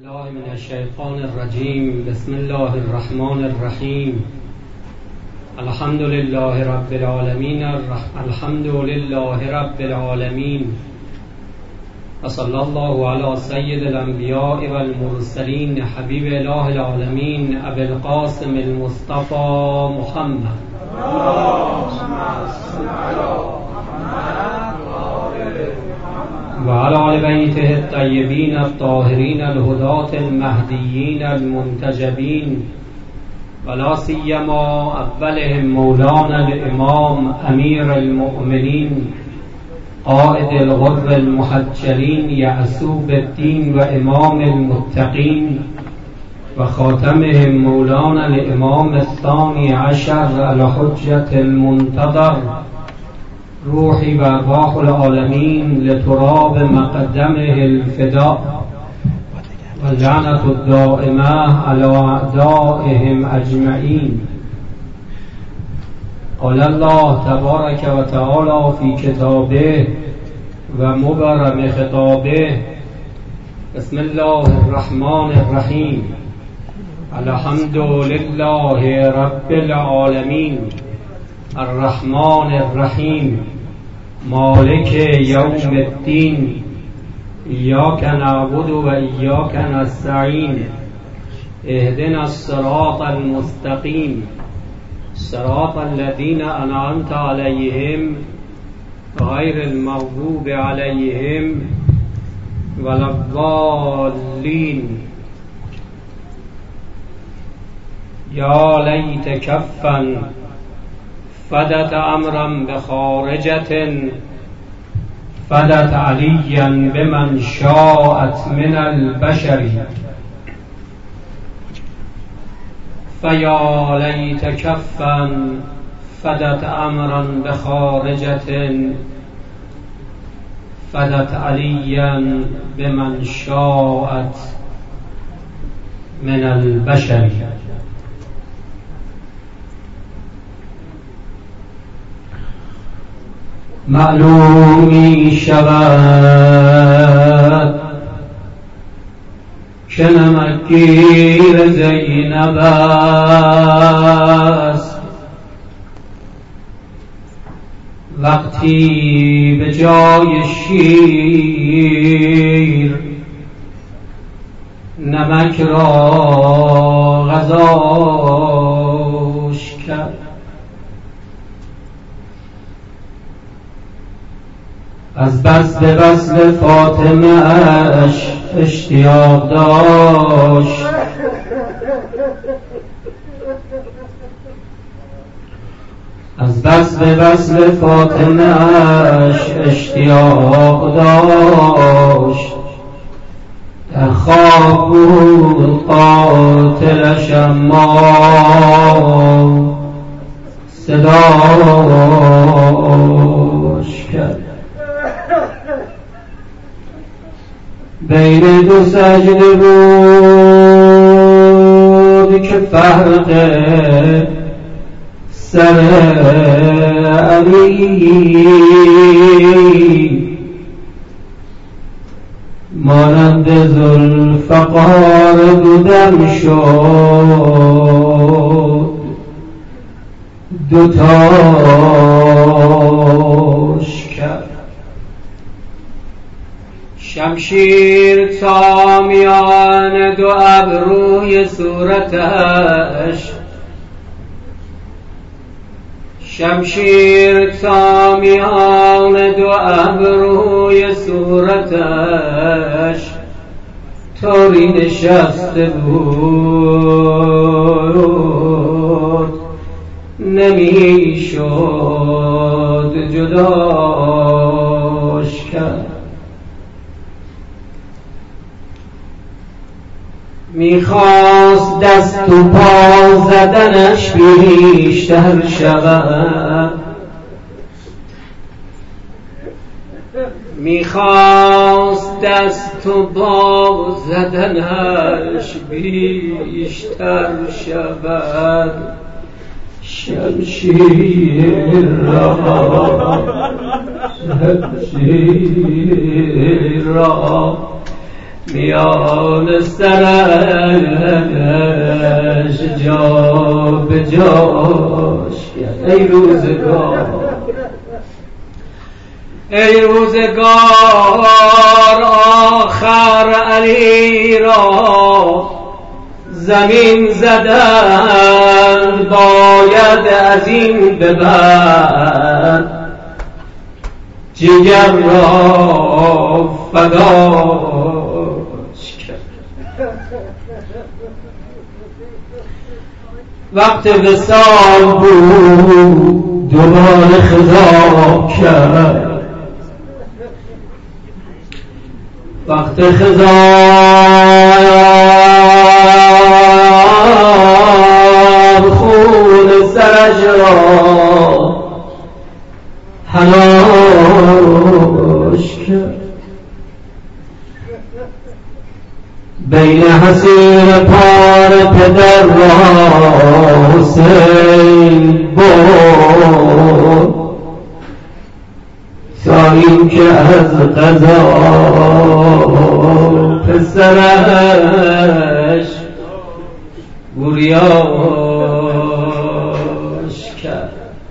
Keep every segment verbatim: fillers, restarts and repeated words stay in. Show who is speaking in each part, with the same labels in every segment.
Speaker 1: الله من الشیطان الرجیم. بسم الله الرحمن الرحیم. الحمد لله رب العالمین. الحمد لله رب العالمین. و صلی الله علی سید الانبیاء والمرسلین حبیب اله العالمین ابی القاسم المصطفى محمد. و علی آل بیته الطیبین الطاهرین الهداة المهدیین المنتجبین و لا سیما اولهم مولانا الامام امیر المؤمنین قائد الغر المحجلین یعصوب الدین و امام المتقین و خاتمهم مولانا الامام الثانی عشر الحجة المنتظر روحی و ارواح العالمین لتراب مقدمه الفداء و لعنت الدائمه علی اعدائهم اجمعین. قال الله تبارک و تعالی فی کتابه و مبرم خطابه. بسم الله الرحمن الرحیم. الحمد لله رب العالمین الرحمن الرحیم مالک یوم الدین. ایاک نعبد و ایاک نستعین. اهدنا الصراط المستقیم صراط الذین انعمت علیهم غیر المغضوب علیهم ولا الضالین. یا لیت کفا فدت امرا بخارجة فدت علیا بمن شاءت من البشر. فیا لیت کفا فدت امرا بخارجة فدت علیا بمن شاءت من البشر. معلومی شود که نمکگیر زینب است وقتی به جای شیر نمک را غذاش کرد. از بس به وصل فاطمه اش اشتیاق داشت از بس به وصل فاطمه اش اشتیاق داشت. در خواب بود قاتلش اما صداش کرد. بین دو سجده بود که فرق سر علی مانند ذوالفقار دودم شد دوتاش کرد. شمشیر تا میان دو ابروی صورتش شمشیر تا میان دو ابروی صورتش طوری نشسته بود نمیشد جداش کرد. میخواست دست و پا زدنش بیشتر شود میخواست دست و پا زدنش بیشتر شود. شمشیر را شمشیر را میان سرش جا به جاش کرد. ای روزگار ای روزگار آخر علی را زمین زدن باید از این به بعد جگر را فداش کرد. وقت وصال بود دوباره خضاب کرد. وقت خضاب خون سرش را حناش کرد. بین حسین پار پدر را حسین بود تا این که از قضا پسرش گریاش کرد.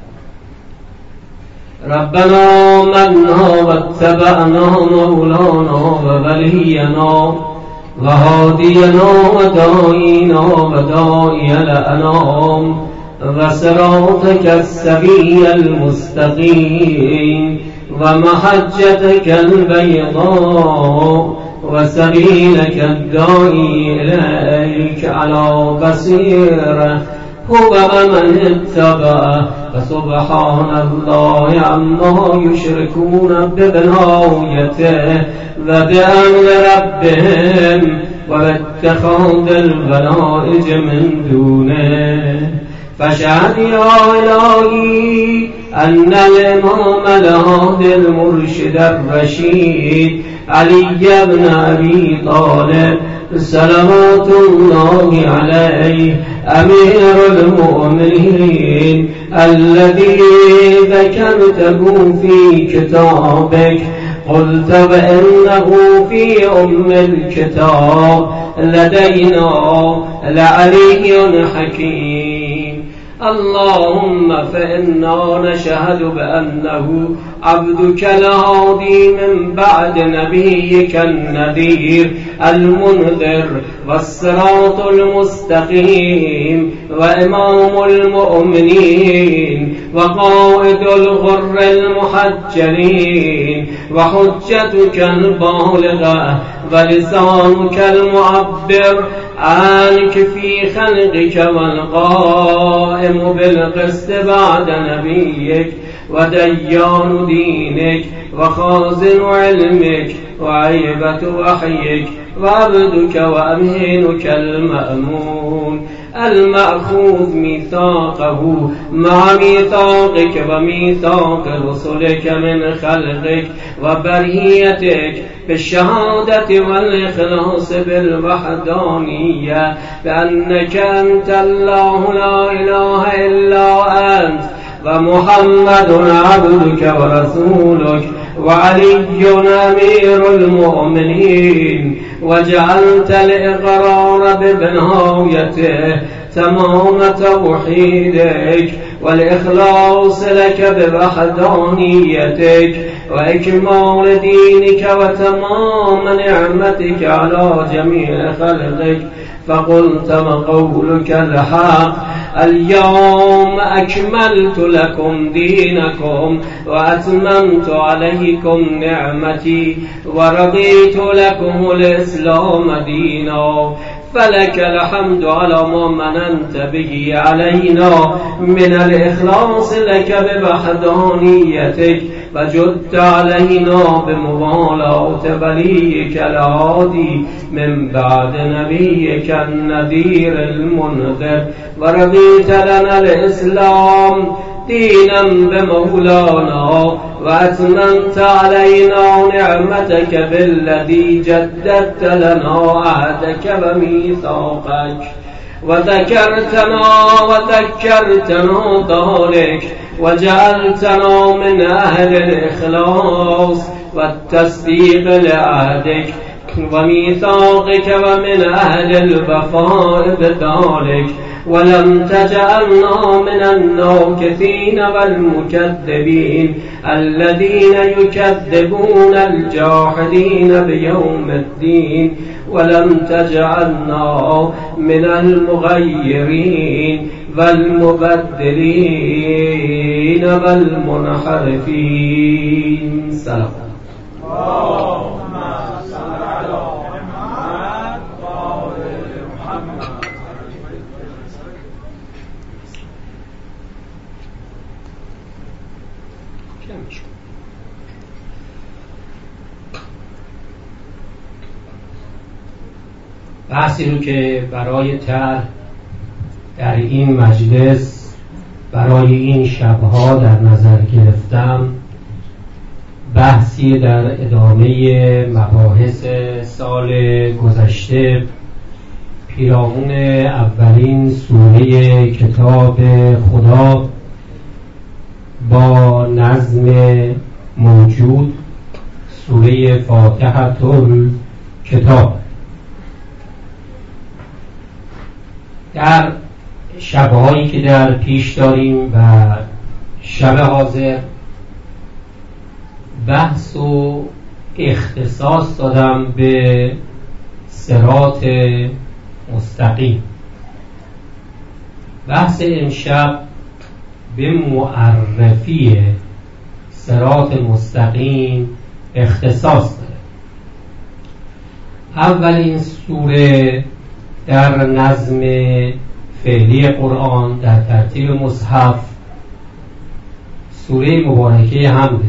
Speaker 1: ربنا منا و اتبعنا مولانا و ولینا و هادینا و دائینا و دائی الانام و صراطک السوی المستقیم و محجتك البيضاء وسبيلك الداعي إليك على بصيرة هو ومن اتبعه فسبحان الله عما يشركون ببنايته وبأمر ربهم وباتخاذ البنائج من دونه. فاشهد يا إلهي أن الإمام الهادي المرشد الرشيد علي بن أبي طالب صلوات الله عليه أمير المؤمنين الذي ذكرته في كتابك قلت بأنه في أم الكتاب لدينا لعلي حكيم. اللهم فإنا نشهد بأنه عبدك الهادي من بعد نبيك النذير المنذر والصراط المستقيم وإمام المؤمنين وقائد الغر المحجلين وحجتك البالغة ولسانك المعبر عنك في خلقك والقائم بالقسط بعد نبيك وديان دينك وخازن علمك وعيبة وحيك وعبدك وأمينك المأمون المأخوذ ميثاقه مع ميثاقك وميثاق رسلك من خلقك وبريتك بالشهادة والإخلاص بالوحدانية بأنك أنت الله لا إله إلا أنت ومحمد عبدك ورسولك وعلي أمير المؤمنين وجعلت الإقرار ببنايته تمام توحيدك والإخلاص لك بوحدانيتك وإكمال دينك وتمام نعمتك على جميع خلقك. فقلت وقولك الحق اليوم أكملت لكم دينكم وأتممت عليكم نعمتي ورضيت لكم الإسلام دينا. فلك الحمد على ما مننت به علينا من الإخلاص لك بوحدانيتك وجدت علينا بموالاة وليك الهادي من بعد نبيك النذير المنذر ورضيت لنا الإسلام دينا بمولانا وأتممت علينا نعمتك بالذي جددت لنا عهدك وميثاقك وذكرتنا وذكرتنا ذلك وجعلتنا من أهل الإخلاص والتصديق لعهدك وميثاقك ومن أهل الوفاء بذلك ولم تجعلنا من الناكثين والمكذبين الذين يكذبون الجاحدين بيوم الدين ولم تجعلنا من المغيرين والمبدلين والمنحرفين. سلام. بحثی رو که برای طرح در این مجلس برای این شبها در نظر گرفتم بحثی در ادامه مباحث سال گذشته پیرامون اولین سوره کتاب خدا با نظم موجود سوره فاتحه کتاب. در شبهایی که در پیش داریم و شب حاضر بحث و اختصاص دادم به صراط مستقیم. بحث امشب به معرفی صراط مستقیم اختصاص داره. اولین سوره در نظم فعلی قرآن در ترتیب مصحف سوره مبارکه حمده.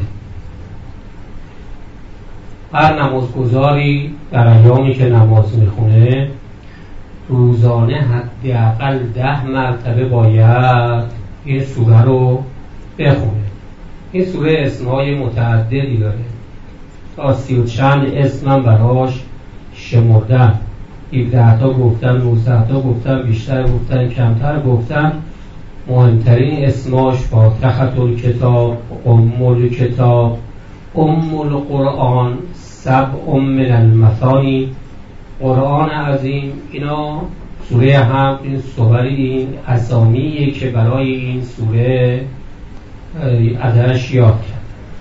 Speaker 1: هر نمازگزاری در ایامی که نماز میخونه روزانه حداقل ده مرتبه باید این سوره رو بخونه. این سوره اسمهای متعددی داره، تا سی و چند اسمم براش شمردن، هفده تا گفتن، نوزده تا گفتن، بیشتر گفتن، کمتر گفتن. مهمترین اسماش فاتحة الکتاب، ام الکتاب، ام القرآن، سبع من المثانی، قرآن عظیم. اینا سوره حمد، این سوری این اسامیه که برای این سوره ازش یاد کرد.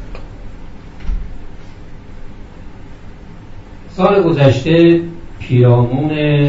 Speaker 1: سال گذشته پیرامون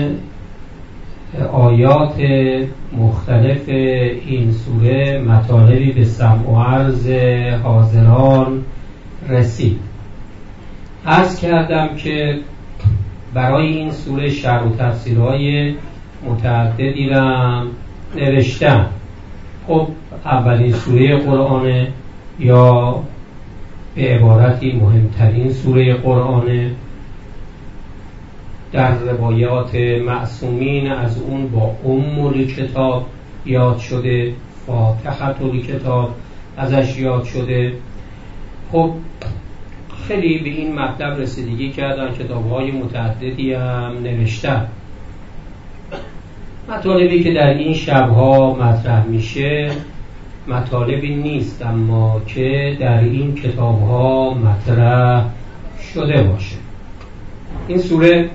Speaker 1: آیات مختلف این سوره مطالبی به سمع و عرض حاضران رسید. عرض کردم که برای این سوره شرح و تفسیرهای متعددی را نوشتم. خب اولین سوره قرآنه یا به عبارتی مهمترین سوره قرآنه. در روایات معصومین از اون با ام الکتاب یاد شده، فاتحة الکتاب ازش یاد شده. خب خیلی به این مطلب رسیدگی کردن، کتاب‌های متعددی هم نوشتن. مطالبی که در این شب‌ها مطرح میشه مطالبی نیست، اما که در این کتاب‌ها مطرح شده باشه. این سوره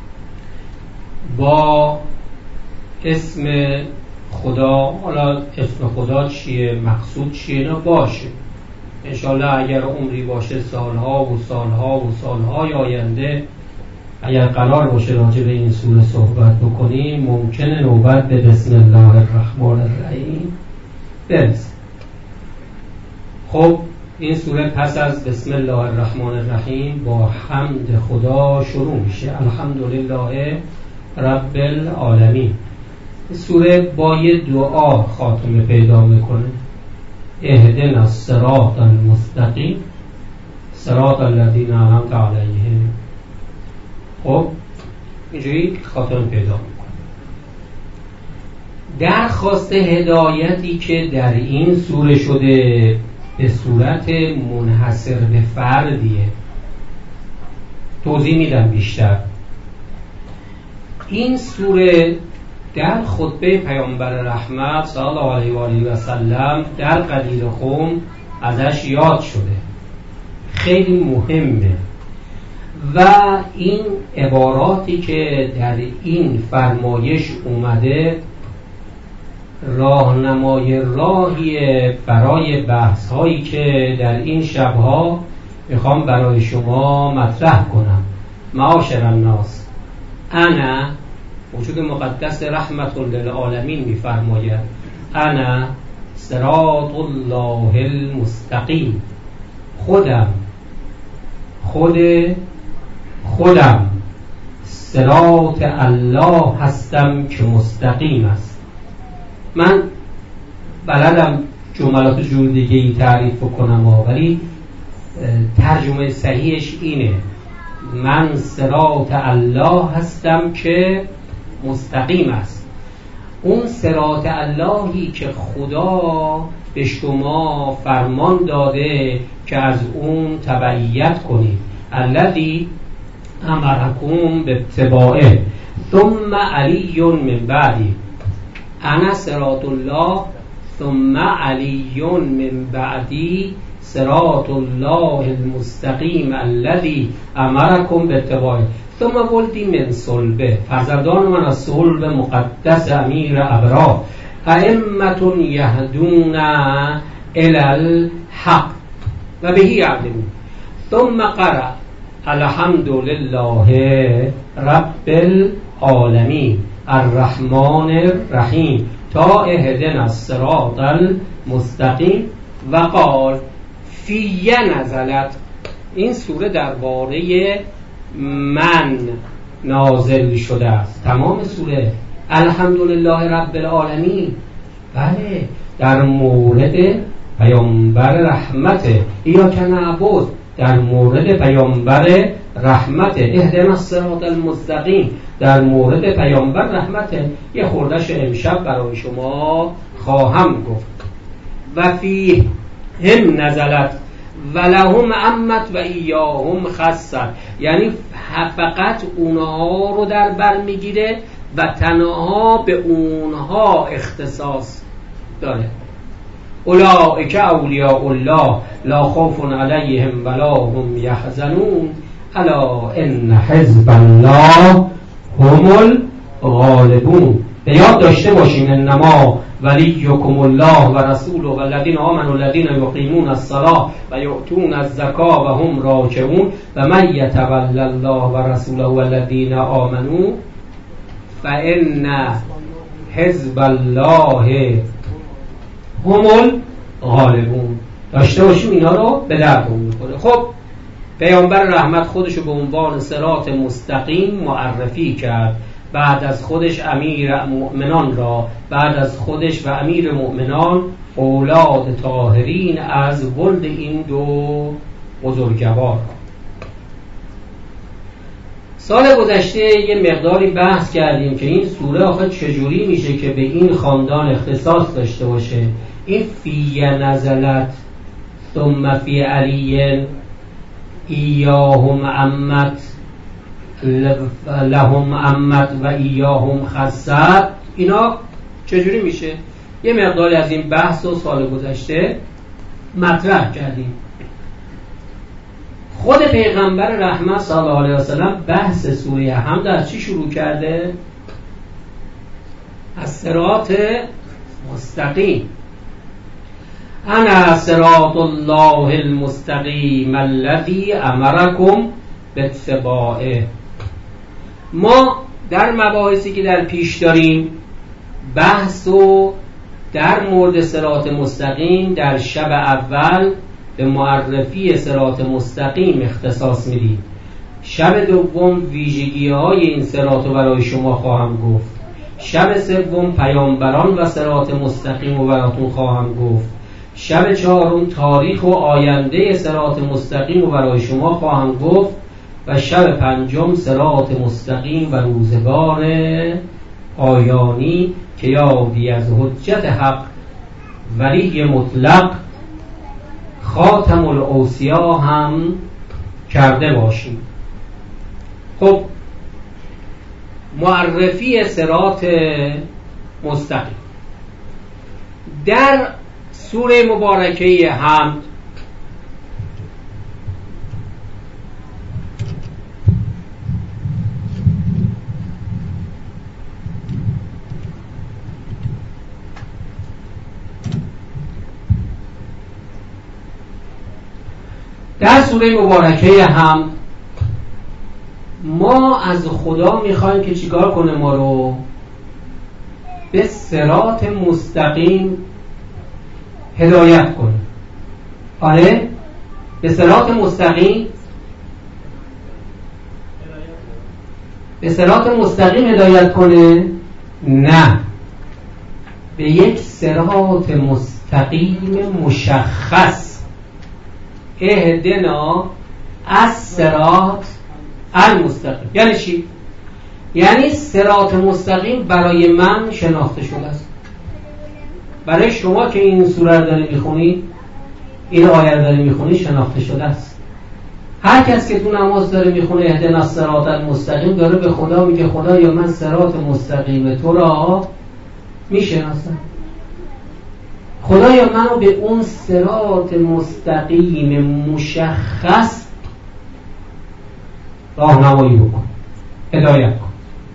Speaker 1: با اسم خدا، حالا اسم خدا چیه، مقصود چیه، اینا باشه انشالله. اگر عمری باشه سالها و سالها و سالهای آینده اگر قرار باشه راجع به این سوره صحبت بکنیم ممکنه نوبت به بسم الله الرحمن الرحیم برسه. خب این سوره پس از بسم الله الرحمن الرحیم با حمد خدا شروع میشه. الحمدلله رب العالمین. این سوره با یه دعا خاتمه پیدا میکنه. اهدنا الصراط المستقیم صراط الذین انعمت علیهم. خب اینجوری خاتمه پیدا میکنه. درخواست هدایتی که در این سوره شده به صورت منحصر به فردیه. توضیح میدم بیشتر. این سوره در خطبه پیامبر رحمت صلی الله علیه و آله و سلم در قدیر قوم ازش یاد شده. خیلی مهمه و این عباراتی که در این فرمایش اومده راهنمای راهی برای بحث هایی که در این شبها میخوام برای شما مطرح کنم. معاشر الناس، انا وجود مقدس رحمت للعالمین میفرماید انا صراط الله المستقیم، خودم خود خودم صراط الله هستم که مستقیم است. من بلدم جملات جور دیگه ای تعریف کنم ولی ترجمه صحیحش اینه من صراط الله هستم که مستقیم است. اون صراط اللهی که خدا به شما فرمان داده که از اون تبعیت کنید، الذی امرکم باتباعه ثم علی من بعدی، انا صراط الله ثم علی من بعدی صراط الله المستقیم الذی امرکم باتباعه ثم ولدی من صلبه، فرزندان من از صلب مقدس امیر ابرار، ائمة یهدون الی الحق و بهی یعدلون. ثم قرأ الحمد لله رب العالمین الرحمن الرحیم تا اهدنا الصراط المستقیم و قال فی نزلت. این سوره درباره من نازل شده است. تمام سوره الحمدلله رب العالمین بله در مورد پیامبر رحمت، ایاک نعبد در مورد پیامبر رحمت، اهدنا الصراط المستقیم در مورد پیامبر رحمت. یه خوردش امشب برای شما خواهم گفت. و فی هم نزلت ولهم عمت و ایاهم خصت، یعنی فقط اونها رو در بر میگیره و تنها به اونها اختصاص داره. اولئک اولیاء الله لا خوف علیهم ولا هم یحزنون الا ان حزب الله هم الغالبون. به یاد داشته باشین انما ولیکم الله و رسوله و الذین آمنوا الذین یقیمون الصلاة و یؤتون الزکاة و هم راکعون و من یتولی الله و رسوله و الذین آمنوا فان حزب الله هم الغالبون. داشته باشیم اینا رو به دردمون میخوره. خب پیامبر رحمت خودشو به عنوان صراط مستقیم معرفی کرد، بعد از خودش امیر مؤمنان را، بعد از خودش و امیر مؤمنان اولاد طاهرین از ولد این دو بزرگوار. سال گذشته یه مقداری بحث کردیم که این سوره آخه چجوری میشه که به این خاندان اختصاص داشته باشه. این فی نزلت ثم فی علی ایاهم عمت لهم عمت و ایاهم خصت، اینا چجوری میشه؟ یه مقداری از این بحث و سال گذشته مطرح کردیم. خود پیغمبر رحمت صلی الله علیه وسلم بحث سوره حمد از چی شروع کرده؟ از صراط مستقیم. انا صراط الله المستقیم الذی امرکم باتباعه. ما در مباحثی که در پیش داریم بحث و در مورد صراط مستقیم در شب اول به معرفی صراط مستقیم اختصاص میدیم. شب دوم ویژگی های این صراط رو برای شما خواهم گفت. شب سوم پیامبران و صراط مستقیم رو براتون خواهم گفت. شب چهارم تاریخ و آینده صراط مستقیم رو برای شما خواهم گفت و شب پنجم صراط مستقیم و روزگار پایانی که یادی از حجت حق ولی مطلق خاتم الاوصیا هم کرده باشیم. خب معرفی صراط مستقیم در سوره مبارکه حمد در سوره مبارکه هم ما از خدا میخوایم که چیکار کنه؟ ما رو به صراط مستقیم هدایت کنه. آره؟ به صراط مستقیم به صراط مستقیم هدایت کنه؟ نه، به یک صراط مستقیم مشخص. اهدنا الصراط المستقیم. یعنی چی؟ یعنی صراط مستقیم برای من شناخته شده است. برای شما که این سوره رو داری میخونی، این آیه رو داری میخونی، شناخته شده است. هر کس که تو نماز داره میخونه اهدنا الصراط المستقیم، داره به خدا میگه خدایا من صراط مستقیم تو را میشناسم. خدایا منو به اون صراط مستقیم مشخص راهنمایی بکن، هدایت کن.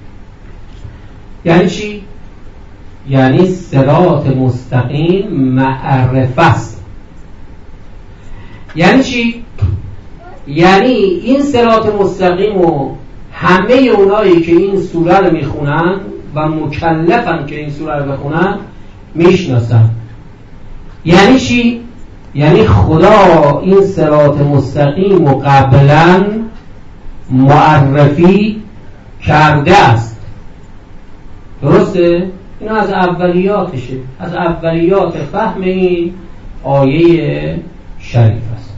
Speaker 1: یعنی چی؟ یعنی صراط مستقیم معرفه است. یعنی چی؟ یعنی این صراط مستقیم و همه اونایی که این سوره رو میخونن و مکلفن که این سوره رو بخونن میشناسن. یعنی چی؟ یعنی خدا این صراط مستقیم و قبلا معرفی کرده است. درسته؟ این از اولیاتشه، از اولیات فهم این آیه شریف است.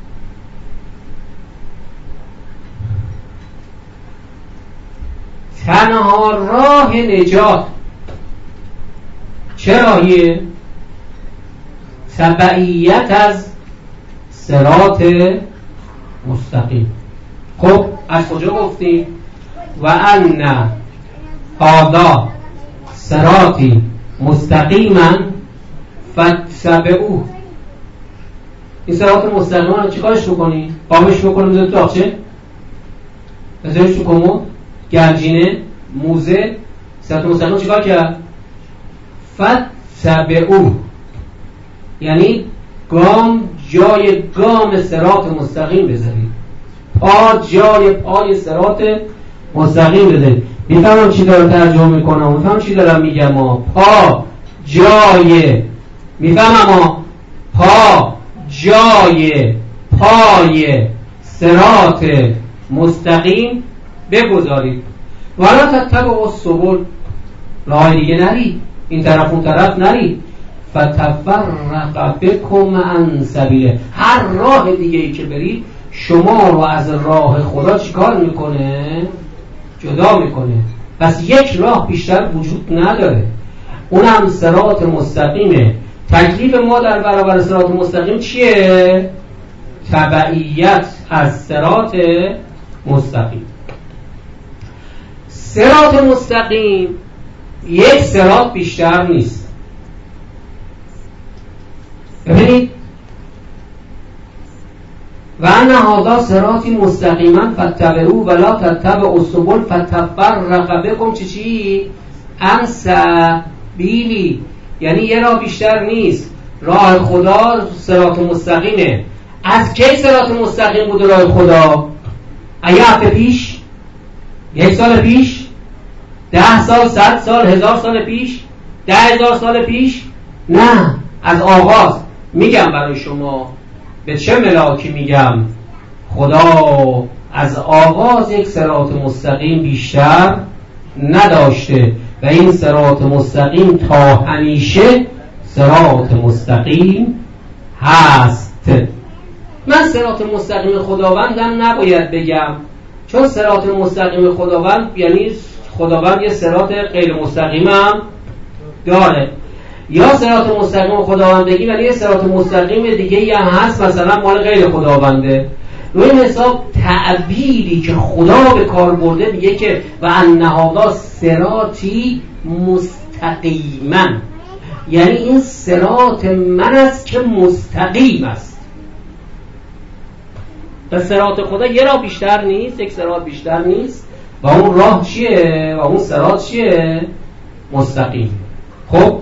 Speaker 1: تنها راه نجات چه راهیه؟ تبعیت از صراط مستقیم. خب از کجا گفتیم؟ و ان هذا صراطی مستقیما فاتبعوه. این صراط مستقیم رو چیکارش بکنی؟ قامش بکنی بذاری تو آخچه؟ بذاریش تو کمد؟ گنجینه؟ موزه؟ صراط مستقیم چیکار کرد؟ فاتبعوه، یعنی گام جای گام صراط مستقیم بذارید، پا جای پای صراط مستقیم بذارید. میفهمم چی دارم ترجمه میکنم، میفهمم چی دارم میگم. ما پا جای، میفهمم ما پا جای پای صراط مستقیم بگذارید. ولا تتبعوا السبل، راه دیگه نری، این طرف اون طرف نری. فتفرق بکم عن سبیله، هر راه دیگه ای که برید شما رو از راه خدا چیکار میکنه؟ جدا میکنه. پس یک راه بیشتر وجود نداره، اونم صراط مستقیمه. تکلیف ما در برابر صراط مستقیم چیه؟ تبعیت از صراط مستقیم. صراط مستقیم یک صراط بیشتر نیست. ببینید، و ان هذا صراطی مستقیما فاتبعوه ولا تتبعوا السبل فتفرق بکم چی چی عن سبیلی. یعنی یه راه بیشتر نیست، راه خدا صراط مستقیمه. از کی صراط مستقیم بود راه خدا؟ یه هفته پیش؟ یک سال پیش؟ ده سال؟ صد سال؟ هزار سال پیش؟ ده هزار سال پیش؟ نه، از آغاز. میگم برای شما به چه ملاکی میگم، خدا از آغاز یک صراط مستقیم بیشتر نداشته و این صراط مستقیم تا همیشه صراط مستقیم هست. من صراط مستقیم خداوندم نباید بگم، چون صراط مستقیم خداوند یعنی خداوند یه صراط غیر مستقیم هم داره، یا صراط مستقیم خداوند بگی ولی یه صراط مستقیم دیگه هم هست مثلا مال غیر خداونده. روی این حساب تعبیری که خدا به کار برده میگه که و ان هذا صراطی مستقیما، یعنی این صراط من است که مستقیم است. و صراط خدا یه راه بیشتر نیست، یک صراط بیشتر نیست و اون راه چیه؟ و اون صراط چیه؟ مستقیم. خب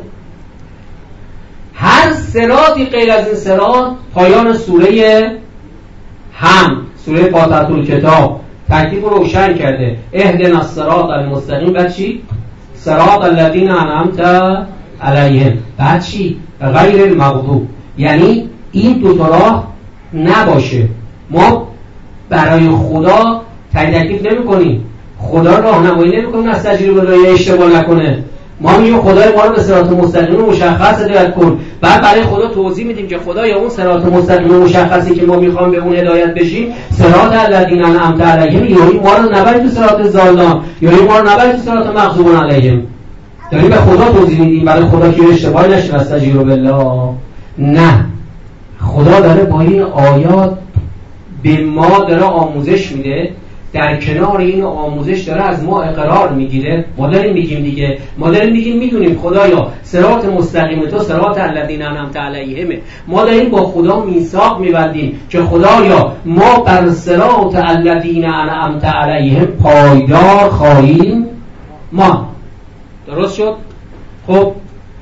Speaker 1: هر صراطی غیر از این صراط پایان سوره هم سوره فاتحه الکتاب تکلیف روشن کرده، اهدنا الصراط المستقیم. بعد چی؟ صراط الذین انعمت علیهم. بعد چی؟ غیر المغضوب. یعنی این دو تا راه نباشه. ما برای خدا تکلیف نمی کنیم، خدا راهنمایی نمی کنیم از تجربه بالای اشتباه نکنه. ما میگیم خدای ما رو به صراط مستقیم مشخص هدایت کن، بعد برای خدا توضیح میدیم که خدایا اون صراط مستقیم مشخصی که ما میخوام به اون هدایت بشیم صراط الذین انعمت علیهم، یعنی ما رو نبرید تو صراط ضالان، یعنی ما رو نبرید تو صراط مغضوب علیهم. داریم به خدا توضیح میدیم برای خدا که اشتباهی نشه استجیروا بالله. نه، خدا داره با این آیات به ما داره آموزش میده، در کنار این آموزش داره از ما اقرار میگیره. ما داریم میگیم دیگه، ما داریم میگیم میدونیم خدایا صراط مستقیم تو صراط الذین انعمت علیهم. ما داریم با خدا میثاق میبندیم که خدایا ما بر صراط الذین انعمت علیهم پایدار خواهیم ما. درست شد؟ خب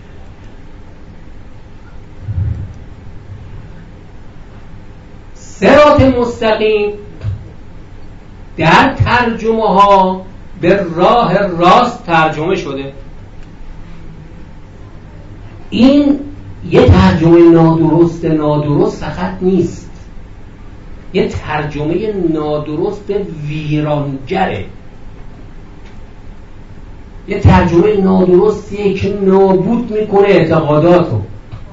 Speaker 1: صراط مستقیم در ترجمه ها به راه راست ترجمه شده. این یه ترجمه نادرست نادرست فقط نیست، یه ترجمه نادرست ویرانگره، یه ترجمه نادرستیه که نابود میکنه اعتقاداتو.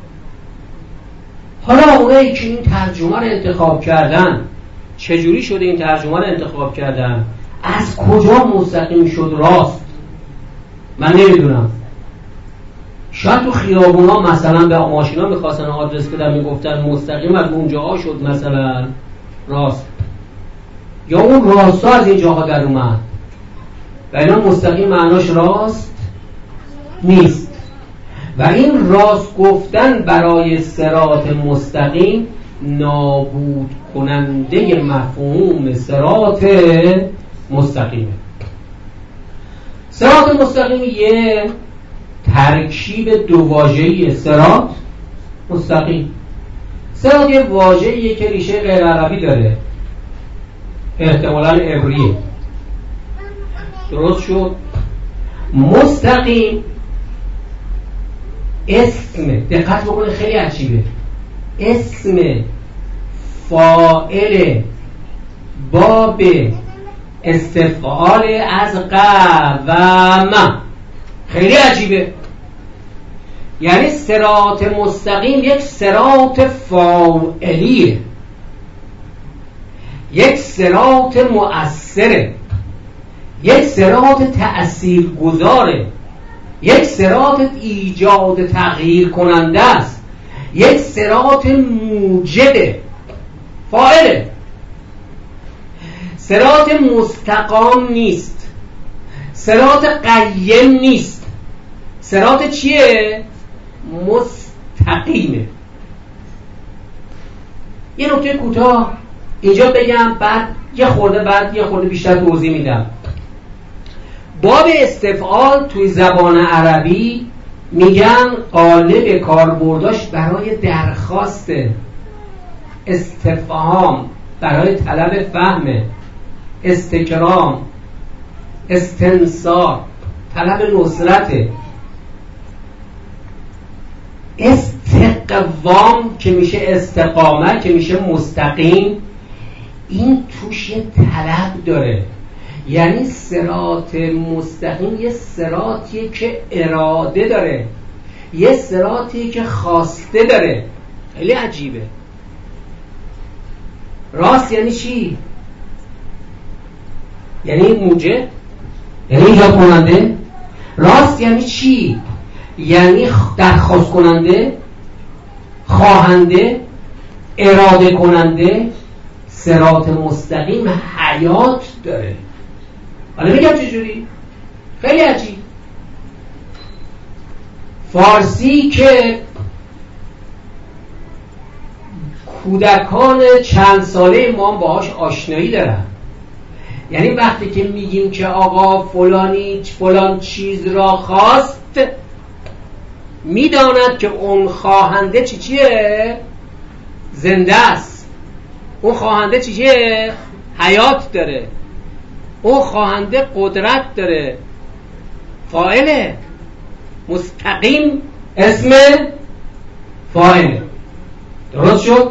Speaker 1: حالا اونایی که این ترجمه رو انتخاب کردن، چجوری شده این ترجمه رو انتخاب کردن؟ از کجا مستقیم شد راست؟ من نمیدونم. شاید تو خیابونا مثلا به ماشینا میخواستن آدرس بدن، میگفتن مستقیم از اونجاها شد مثلا راست، یا اون راستا از این جاها در اومد و اینا مستقیم معناش راست نیست. و این راست گفتن برای صراط مستقیم نابود کننده مفهوم صراط مستقیمه. صراط مستقیم یه ترکیب دو واژه‌ای، صراط مستقیم. صراط یه واژه‌ایه که ریشه غیر عربی داره، احتمالاً عبریه. درست شد؟ مستقیم اسم، دقت بکنه خیلی عجیبه، اسم فاعل باب استفعال از قوم. خیلی عجیبه. یعنی صراط مستقیم یک صراط فاعلیه، یک صراط مؤثره، یک صراط تأثیر گذاره، یک صراط ایجاد تغییر کننده است، یک صراط موجبه، فاعله. صراط مستقام نیست، صراط قیم نیست. صراط چیه؟ مستقیمه. یه نکته کوتاه اینجا بگم، بعد یه خورده بعد یه خورده بیشتر توضیح میدم. باب استفعال توی زبان عربی میگن قالب کاربرداش برای درخواست، استفهام برای طلب فهم، استکرام، استنصار، طلب نصرت. استقوام که میشه استقامت که میشه مستقیم، این توش یه طلب داره. یعنی صراط مستقیم یه صراطیه که اراده داره، یه صراطیه که خواسته داره. خیلی عجیبه. راست یعنی چی؟ یعنی موجب، یعنی ایجاد کننده. راست یعنی چی؟ یعنی درخواست کننده، خواهنده، اراده کننده. صراط مستقیم حیات داره. حالا میگم چجوری؟ خیلی عجیب. فارسی که کودکان چند ساله ما باهاش آشنایی دارن، یعنی وقتی که میگیم که آقا فلانی فلان چیز را خواست، میداند که اون خواهنده چی چیه؟ زنده است. اون خواهنده چیه؟ حیات داره، اون خواهنده قدرت داره. فاعله، مستقیم اسم فاعله. درست شد؟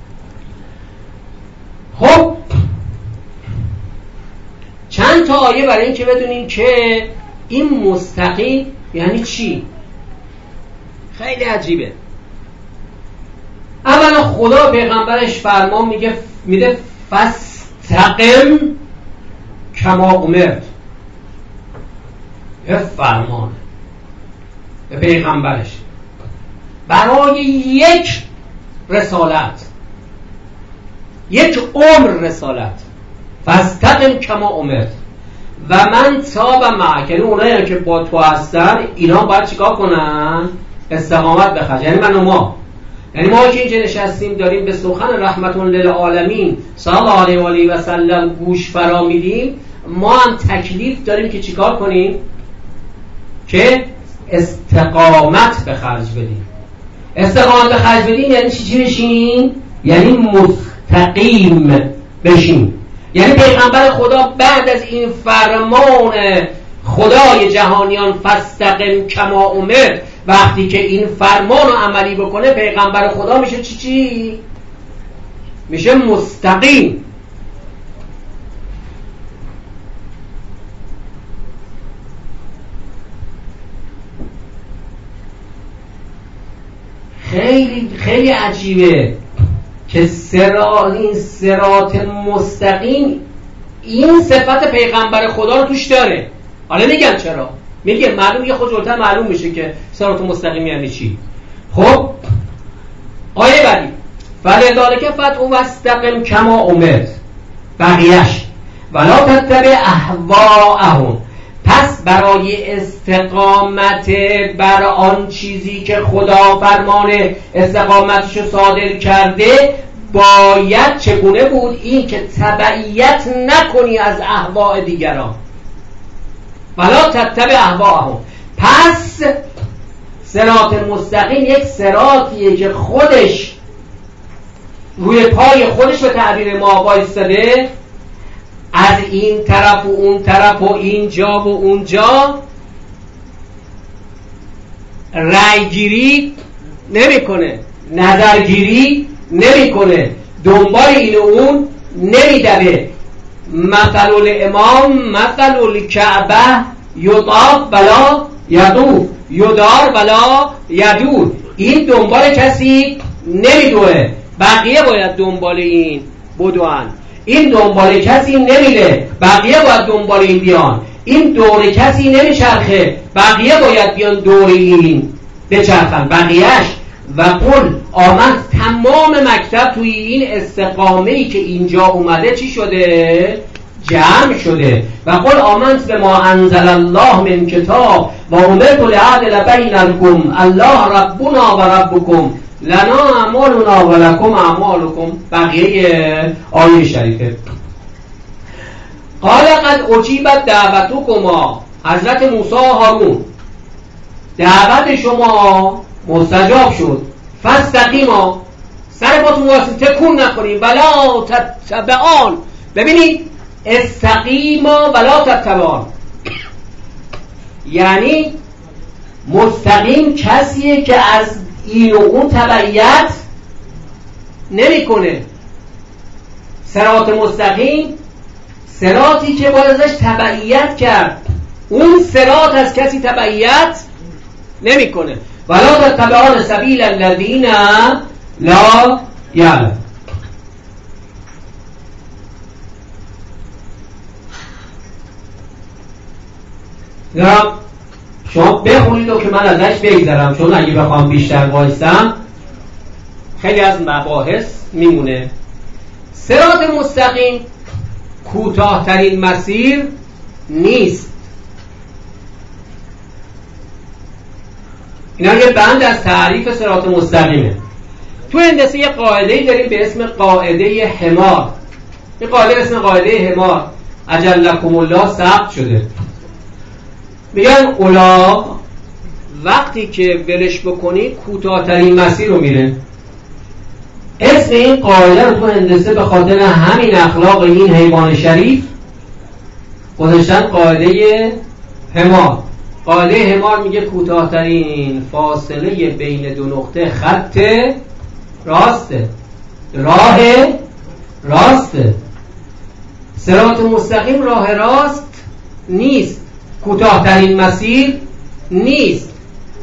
Speaker 1: خب چند تا آیه برای این که بدونیم که این مستقیم یعنی چی. خیلی عجیبه. اولا خدا پیغمبرش فرمان میگه میده فاستقم کما امرت. یه فرمانه به پیغمبرش برای یک رسالت، یک عمر رسالت. فاستقم کما امرت و من تاب معک، یعنی اونایی که با تو هستن اینا باید چیکار کنن؟ استقامت بخرج. یعنی من و ما، یعنی ما که اینجا نشستیم داریم به سخن رحمت للعالمین صلی الله علیه و آله و سلم گوش فرا میدیم، ما هم تکلیف داریم که چیکار کنیم؟ که استقامت به خرج بدیم. استقامت به خرج بدیم یعنی چی چی بشیم؟ یعنی مستقیم بشیم. یعنی پیغمبر خدا بعد از این فرمان خدای جهانیان فاستقم کما امرت، وقتی که این فرمان رو عملی بکنه پیغمبر خدا میشه چی چی؟ میشه مستقیم. خیلی خیلی عجیبه که سرا این صراط مستقیم این صفت پیغمبر خدا رو توش داره. حالا میگم چرا؟ میگه معلوم، یه خود جلوتر معلوم میشه که صراط مستقیم یعنی چی. خب آیه بعدی فلذالک فادع واستقم کما امرت، بقیه‌اش ولا تتبع اهواءهم. پس برای استقامت بر آن چیزی که خدا فرمان استقامتش رو صادر کرده باید چگونه بود؟ این که تبعیت نکنی از اهواء دیگران. ولا تتبع اهواءهم. پس صراط مستقیم یک صراطیه که خودش روی پای خودش به تعبیر ما وایستاده، از این طرف و اون طرف و اینجا و اونجا رأیگیری نمیکنه، نظرگیری نمیکنه، دنبال این و اون نمیدوه. مثل الامام مثل الکعبه یطاف ولا یطوف یدار ولا یدور. این دنبال کسی نمیدوه، بقیه باید دنبال این بدوان. این دنبال کسی نمیره، بقیه باید دنبال این بیان. این دور کسی نمیچرخه، بقیه باید بیان دور این بچرخن بقیهش. و قل آمد تمام مکتب توی این استقامه‌ای که اینجا اومده چی شده؟ جمع شده. و قل آمنت به ما انزل الله من کتاب و امرت لعدل بینکم الله ربنا و ربکم لنا اعمالنا و لکم اعمالکم. بقیه آیه شریفه. قال قد اجیبت دعوتکما، حضرت موسی و هارون دعوت شما مستجاب شد. فاستقیما، سر پاتون واسه تکون نکنید. ولا تتبعان، ببینید استقیما ولا تتبعان یعنی مستقیم کسیه که از این و اون تبعیت نمی کنه. صراط مستقیم صراطی که باید ازش تبعیت کرد، اون صراط از کسی تبعیت نمی کنه. ولا تتبعان سبیل الذین لا یعلمون. یا شما بخونید و که من ازش بگذرم، چون اگه بخوام بیشتر وایستم خیلی از مباحث میمونه. صراط مستقیم کوتاه‌ترین مسیر نیست. اینا یه بند از تعریف صراط مستقیمه. تو هندسه یه قاعده‌ای داریم به اسم قاعده حمار. یه قاعده به اسم قاعده حمار اجلکم الله ثبت شده. میگن اولا وقتی که ولش بکنی کوتاه‌ترین مسیر رو میره. اسم این قاعده رو تو هندسه به خاطر همین اخلاق این حیوان شریف گذاشتن قاعده حمار. قاعده حمار میگه کوتاه‌ترین فاصله بین دو نقطه خط راسته، راه راسته. صراط مستقیم راه راست نیست، کوتاه‌ترین مسیر نیست.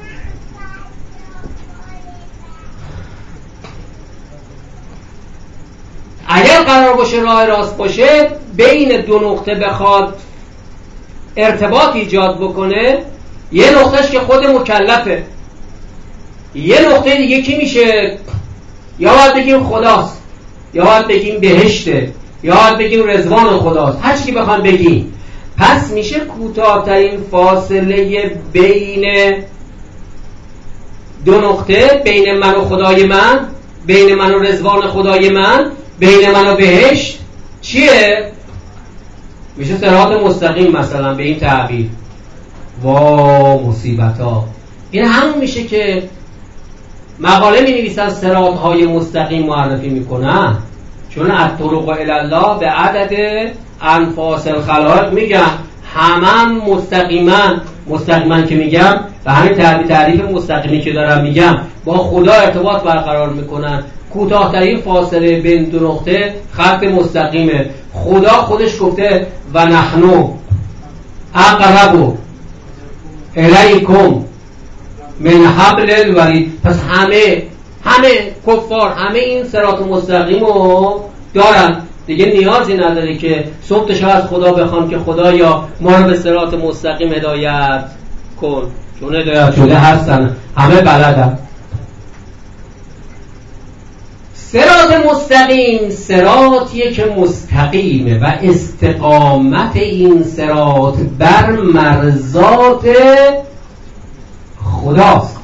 Speaker 1: اگر قرار باشه راه راست باشه، بین دو نقطه بخواد ارتباط ایجاد بکنه، یه نقطهش که خود مکلفه، یه نقطه دیگه کی میشه؟ یا باید بگیم خداست، یا باید بگیم بهشته، یا باید بگیم رضوان خداست، هر چی بخوام بگیم. پس میشه کوتاه‌ترین فاصله بین دو نقطه، بین من و خدای من، بین من و رضوان خدای من، بین من و بهشت چیه؟ میشه صراط مستقیم مثلا به این تعبیر. وا مصیبت ها. این همون میشه که مقاله می نویسن صراط های مستقیم معرفی میکنن، چون الطرق الی الله به عدد انفاس الخلائق میگن، همه مستقیما. مستقیما که میگم و همین تعریف تعریف مستقیمی که دارم میگم، با خدا ارتباط برقرار میکنن. کوتاه‌ترین فاصله بین دو نقطه خط مستقیمه. خدا خودش گفته و نحنو اقرب الیکم من حبل الورید. پس همه همه کفار همه این صراط مستقیم رو دارن، دیگه نیازی نداره که صبح شب از خدا بخوان که خدایا ما رو به صراط مستقیم هدایت کن، چون هدایت شده هستن، همه بلدن. صراط مستقیم صراطیه که مستقیمه و استقامت این صراط بر مرضات خداست.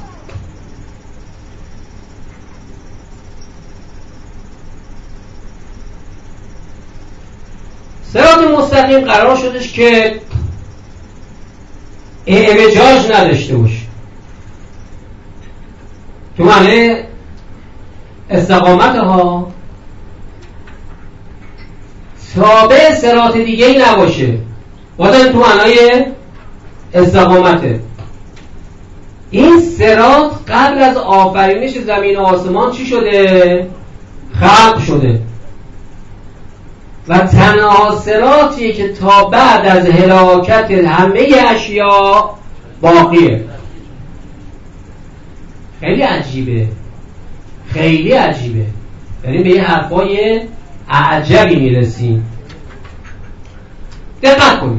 Speaker 1: صراط مستقیم قرار شدش که اعوجاج نداشته باشه، تو معنی استقامت ها تابع صراط دیگه ای نباشه، بازم تو معنای استقامته. این صراط قبل از آفرینش زمین و آسمان چی شده؟ خلق شده و تنها صراطیه که تا بعد از هلاکت همه اشیا باقیه. خیلی عجیبه، خیلی عجیبه. یعنی به یه حرفای عجبی میرسیم. دقت کنید،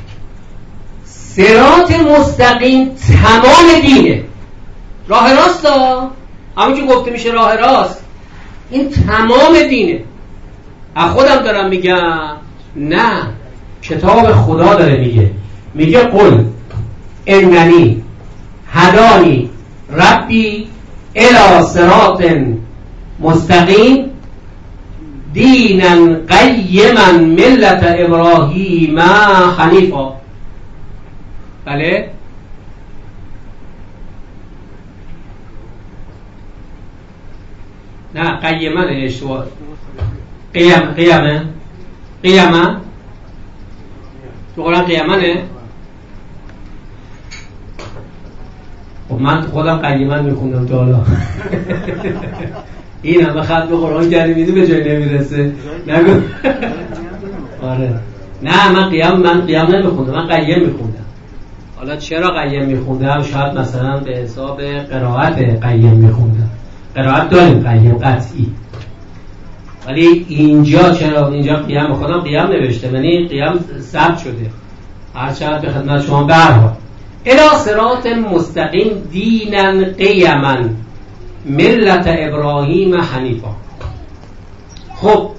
Speaker 1: صراط مستقیم تمام دینه. راه راست ها، همون که گفته میشه راه راست، این تمام دینه. از خودم دارم میگم؟ نه، کتاب خدا داره میگه. میگه قل اننی هدانی ربی الی صراط مستقیم دینا قیما ملت ابراهیم حنیفا. بله، نه قیما اشتباه، قیام قیامه قیامه تو قرآن قیامنه. خب من خودم قیمن میخوندم تا حالا. این همه خط به قرآن کردی میدی به جای نمیرسه. نگو. آره نه، من قیام من قیام نمیخوندم، من قیم میخوندم. حالا چرا قیم میخوندم؟ شاید مثلا به حساب قرائت قیم میخوندم. قرائت داریم قیم قطعی، ولی اینجا چرا اینجا قیام خودم قیام نوشته، یعنی قیام ثبت شده. هر چقدر به خدمت شما برها. الی صراط مستقیم دینا قیما ملت ابراهیم حنیفا. خب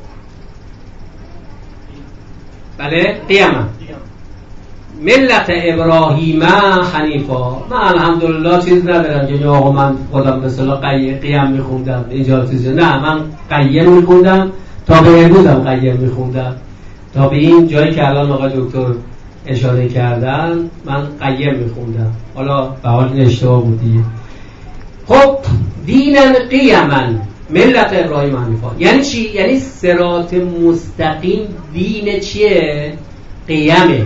Speaker 1: بله، قیما ملت ابراهیم حنیفا. من الحمدلله چیز ندارم که آقا من خودم مثلا قیم میخوندم اینجا چیزی، نه، من قیم میخوندم تا به امروزم قیم میخوندم، تا به این جایی که الان آقا دکتر اشاره کردن من قیم میخوندم. حالا به حال این اشتباه بودی. خب دینا قیما ملت ابراهیم حنیفا. یعنی چی؟ یعنی صراط مستقیم دین چیه؟ قیمه.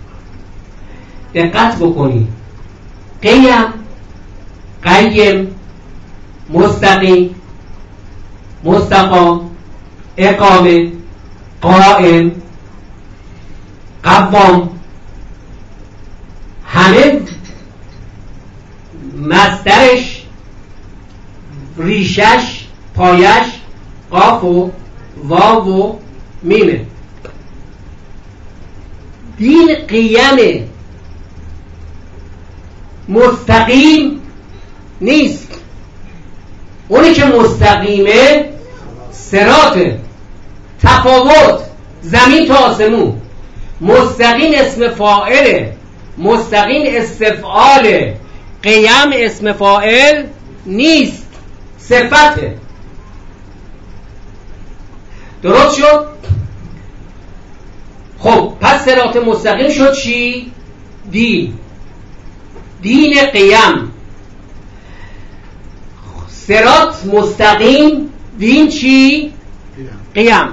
Speaker 1: دقت بکنی، قیم، قیم، مستقیم، مستقام، اقامه، قائم، قوام، همه مصدرش، ریشش، پایش قاف و واو و میمه. دین قیمه، مستقیم نیست. اونی که مستقیمه صراطه، تفاوت زمین تا آسمون. مستقیم اسم فاعله، مستقیم استفعاله، قیام اسم فاعل نیست، صفته. درست شد؟ خب پس صراط مستقیم شد چی؟ دین. دین قیام. صراط مستقیم، دین چی؟ قیام.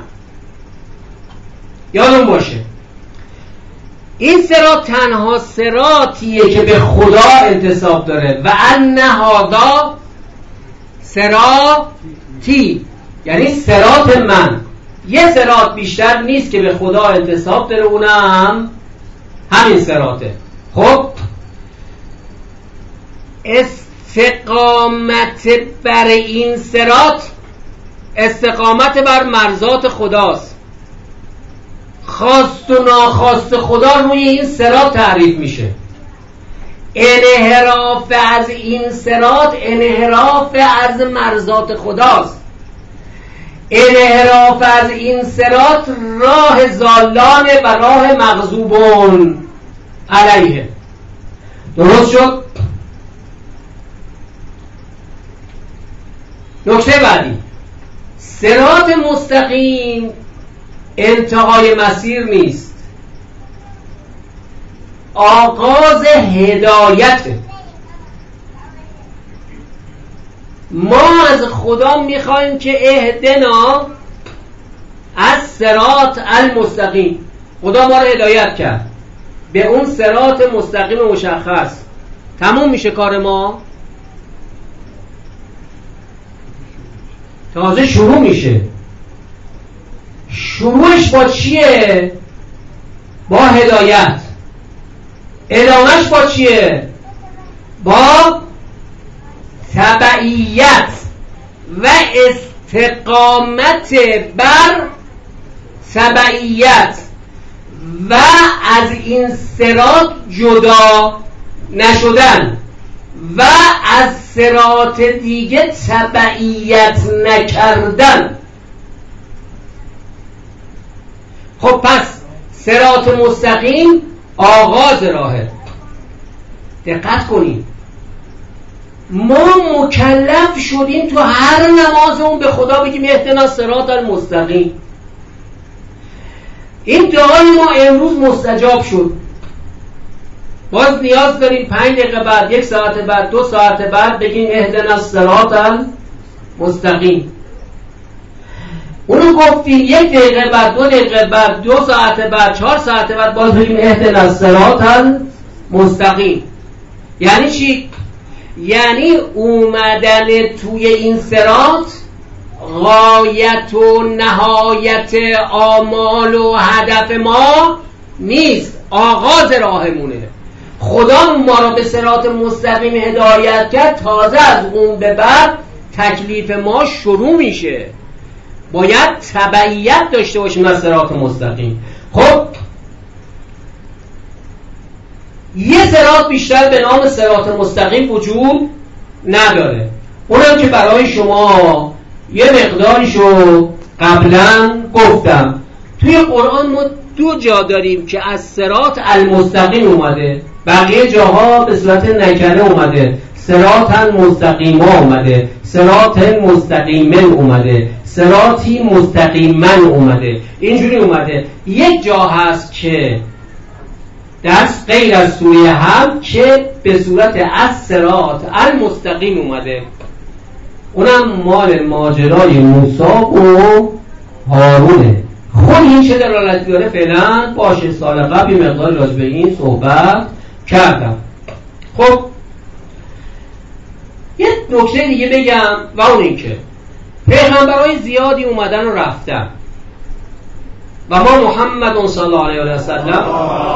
Speaker 1: یادون باشه این صراط تنها صراطیه که به خدا انتساب داره. و ان هذا صراطی، یعنی صراط من. یه صراط بیشتر نیست که به خدا انتساب داره، اونم همین صراطه. خب استقامت بر این صراط استقامت بر مرضات خداست. خواست و ناخواست خدا روی این صراط تعریف میشه. انحراف از این صراط انحراف از مرضات خداست. انحراف از این صراط راه زالانه و راه مغضوبون علیه. درست شد؟ نکته بعدی، صراط مستقیم انتهای مسیر نیست، آغاز هدایته. ما از خدا میخوایم که اهدنا از صراط المستقیم. خدا ما رو هدایت کرد به اون صراط مستقیم مشخص. تموم میشه کار ما؟ تازه شروع میشه. شروعش با چیه؟ با هدایت. ادامهش با چیه؟ با تبعیت و استقامت بر تبعیت و از این صراط جدا نشدن و از صراط دیگه تبعیت نکردن. خب پس صراط مستقیم آغاز راهه. دقت کنید، ما مکلف شدیم تو هر نمازمون به خدا بگیم اهدنا صراط المستقیم. این دعای ما امروز مستجاب شد. باز نیاز داریم پنج دقیقه بعد، یک ساعت بعد، دو ساعت بعد بگیم اهدنا صراط المستقیم. اونو گفتیم یک دقیقه بعد، دو دقیقه بعد، دو ساعت بعد، چهار ساعت بعد باز بگیم اهدنا صراط المستقیم. یعنی چی؟ یعنی اومدن توی این صراط غایت و نهایت آمال و هدف ما نیست، آغاز راهمونه. خدا ما را به صراط مستقیم هدایت کرد، تازه از اون به بعد تکلیف ما شروع میشه. باید تبعیت داشته باشیم از صراط مستقیم. خب یه صراط بیشتر به نام صراط مستقیم وجود نداره. اونم که برای شما یه مقداریشو قبلا گفتم. توی قرآن ما دو جا داریم که از صراط المستقیم اومده، بقیه جاها به صورت نکره اومده. صراط مستقیما اومده، صراط مستقیمن اومده، صراطی مستقیمن اومده. اینجوری اومده. یک جا هست که در غیر از سوره هم که به صورت از صراط المستقیم اومده. اونم مال ماجرای موسی و هارونه. خود این چه دلالتی داره فعلا باشه، سال قبل یه مقدار راجع به این صحبت کردم. خب یه نکته دیگه بگم و اون این که پیغمبرای زیادی اومدن و رفتن و ما محمد صلی الله علیه و سلم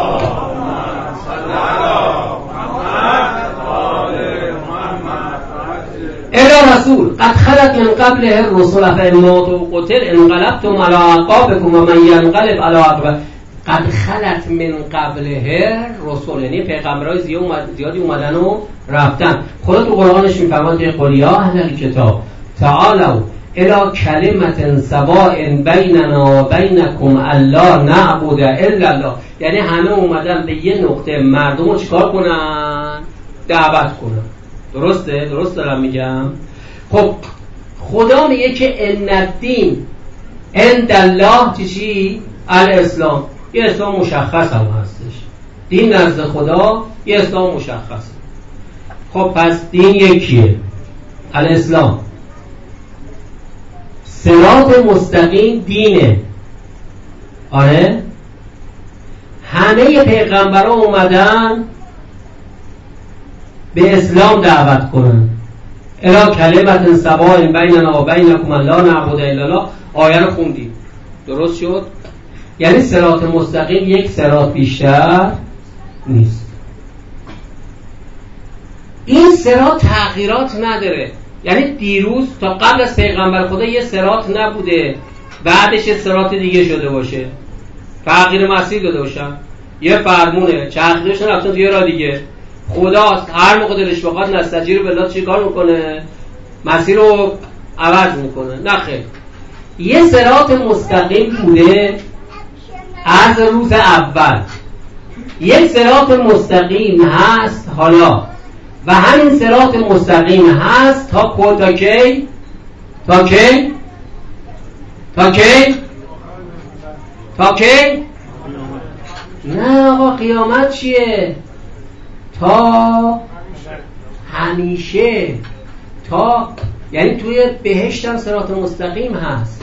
Speaker 1: الا رسول قد خلت من قبله الرسل فإن ماتوا قتل انقلبتم على اعقابكم و من ينقلب على عقبه. قد خلت من قبله الرسل، یعنی پیغمبرای زیادی اومدن و رفتن. خدا تو قرآنش میفرماد قل یا اهل الکتاب تعالوا الی کلمة سواء بیننا و بینکم الا نعبد الا الله. یعنی همه اومدن به یه نقطه مردم رو چیکار کنن؟ دعوت کنن. درسته؟ درست دارم میگم؟ خب خدا میگه که ان الدین عند الله چی؟ الاسلام. یه اسلام مشخص هم هستش. دین نزد خدا یه اسلام مشخص. خب پس دین یکیه، الاسلام. صراط مستقیم دینه. آره؟ همه پیغمبرها اومدن به اسلام دعوت کنن. الا کلمة سواء بیننا و بینکم لا نعبد الا الله. آیه رو خوندیم. درست شد؟ یعنی صراط مستقیم یک صراط بیشتر نیست. این صراط تغییرات نداره. یعنی دیروز تا قبل از پیغمبر خدا یه صراط نبوده، بعدش یه صراط دیگه شده باشه، تغییر مسیر داده باشن، یه فرمونه چرخیدش رفتن توی راه دیگه. خدا هر موقع دلش بخواد نستجیر بالله چی کار میکنه؟ مسیر رو عوض میکنه. نه خیر، یه صراط مستقیم بوده از روز اول، یک صراط مستقیم هست حالا و همین صراط مستقیم هست تا کو تا کی؟ تا کی؟ تا کی؟ تا کی؟ نه آقا قیامت چیه؟ تا همیشه. تا یعنی توی بهشت هم صراط مستقیم هست.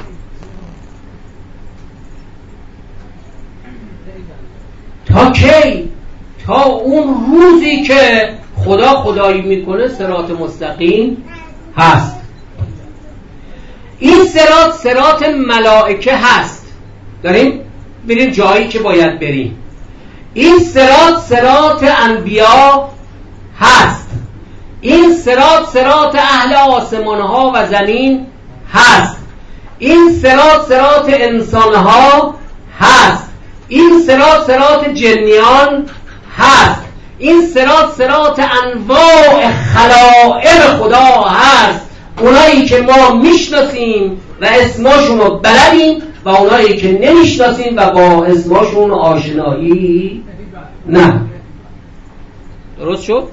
Speaker 1: تا کی؟ تا اون روزی که خدا خدایی میکنه صراط مستقیم هست. این صراط صراط ملائکه هست، داریم بریم جایی که باید بریم. این صراط صراط انبیا هست. این صراط صراط اهل آسمان ها و زمین هست. این صراط صراط انسان ها هست. این صراط صراط جنیان هست. این صراط صراط انواع خلائق خدا هست. اونایی که ما میشناسیم و اسماشون رو بلدیم و اونایی که نمیشناسیم و با اسماشون آشنایی نه. درست شد؟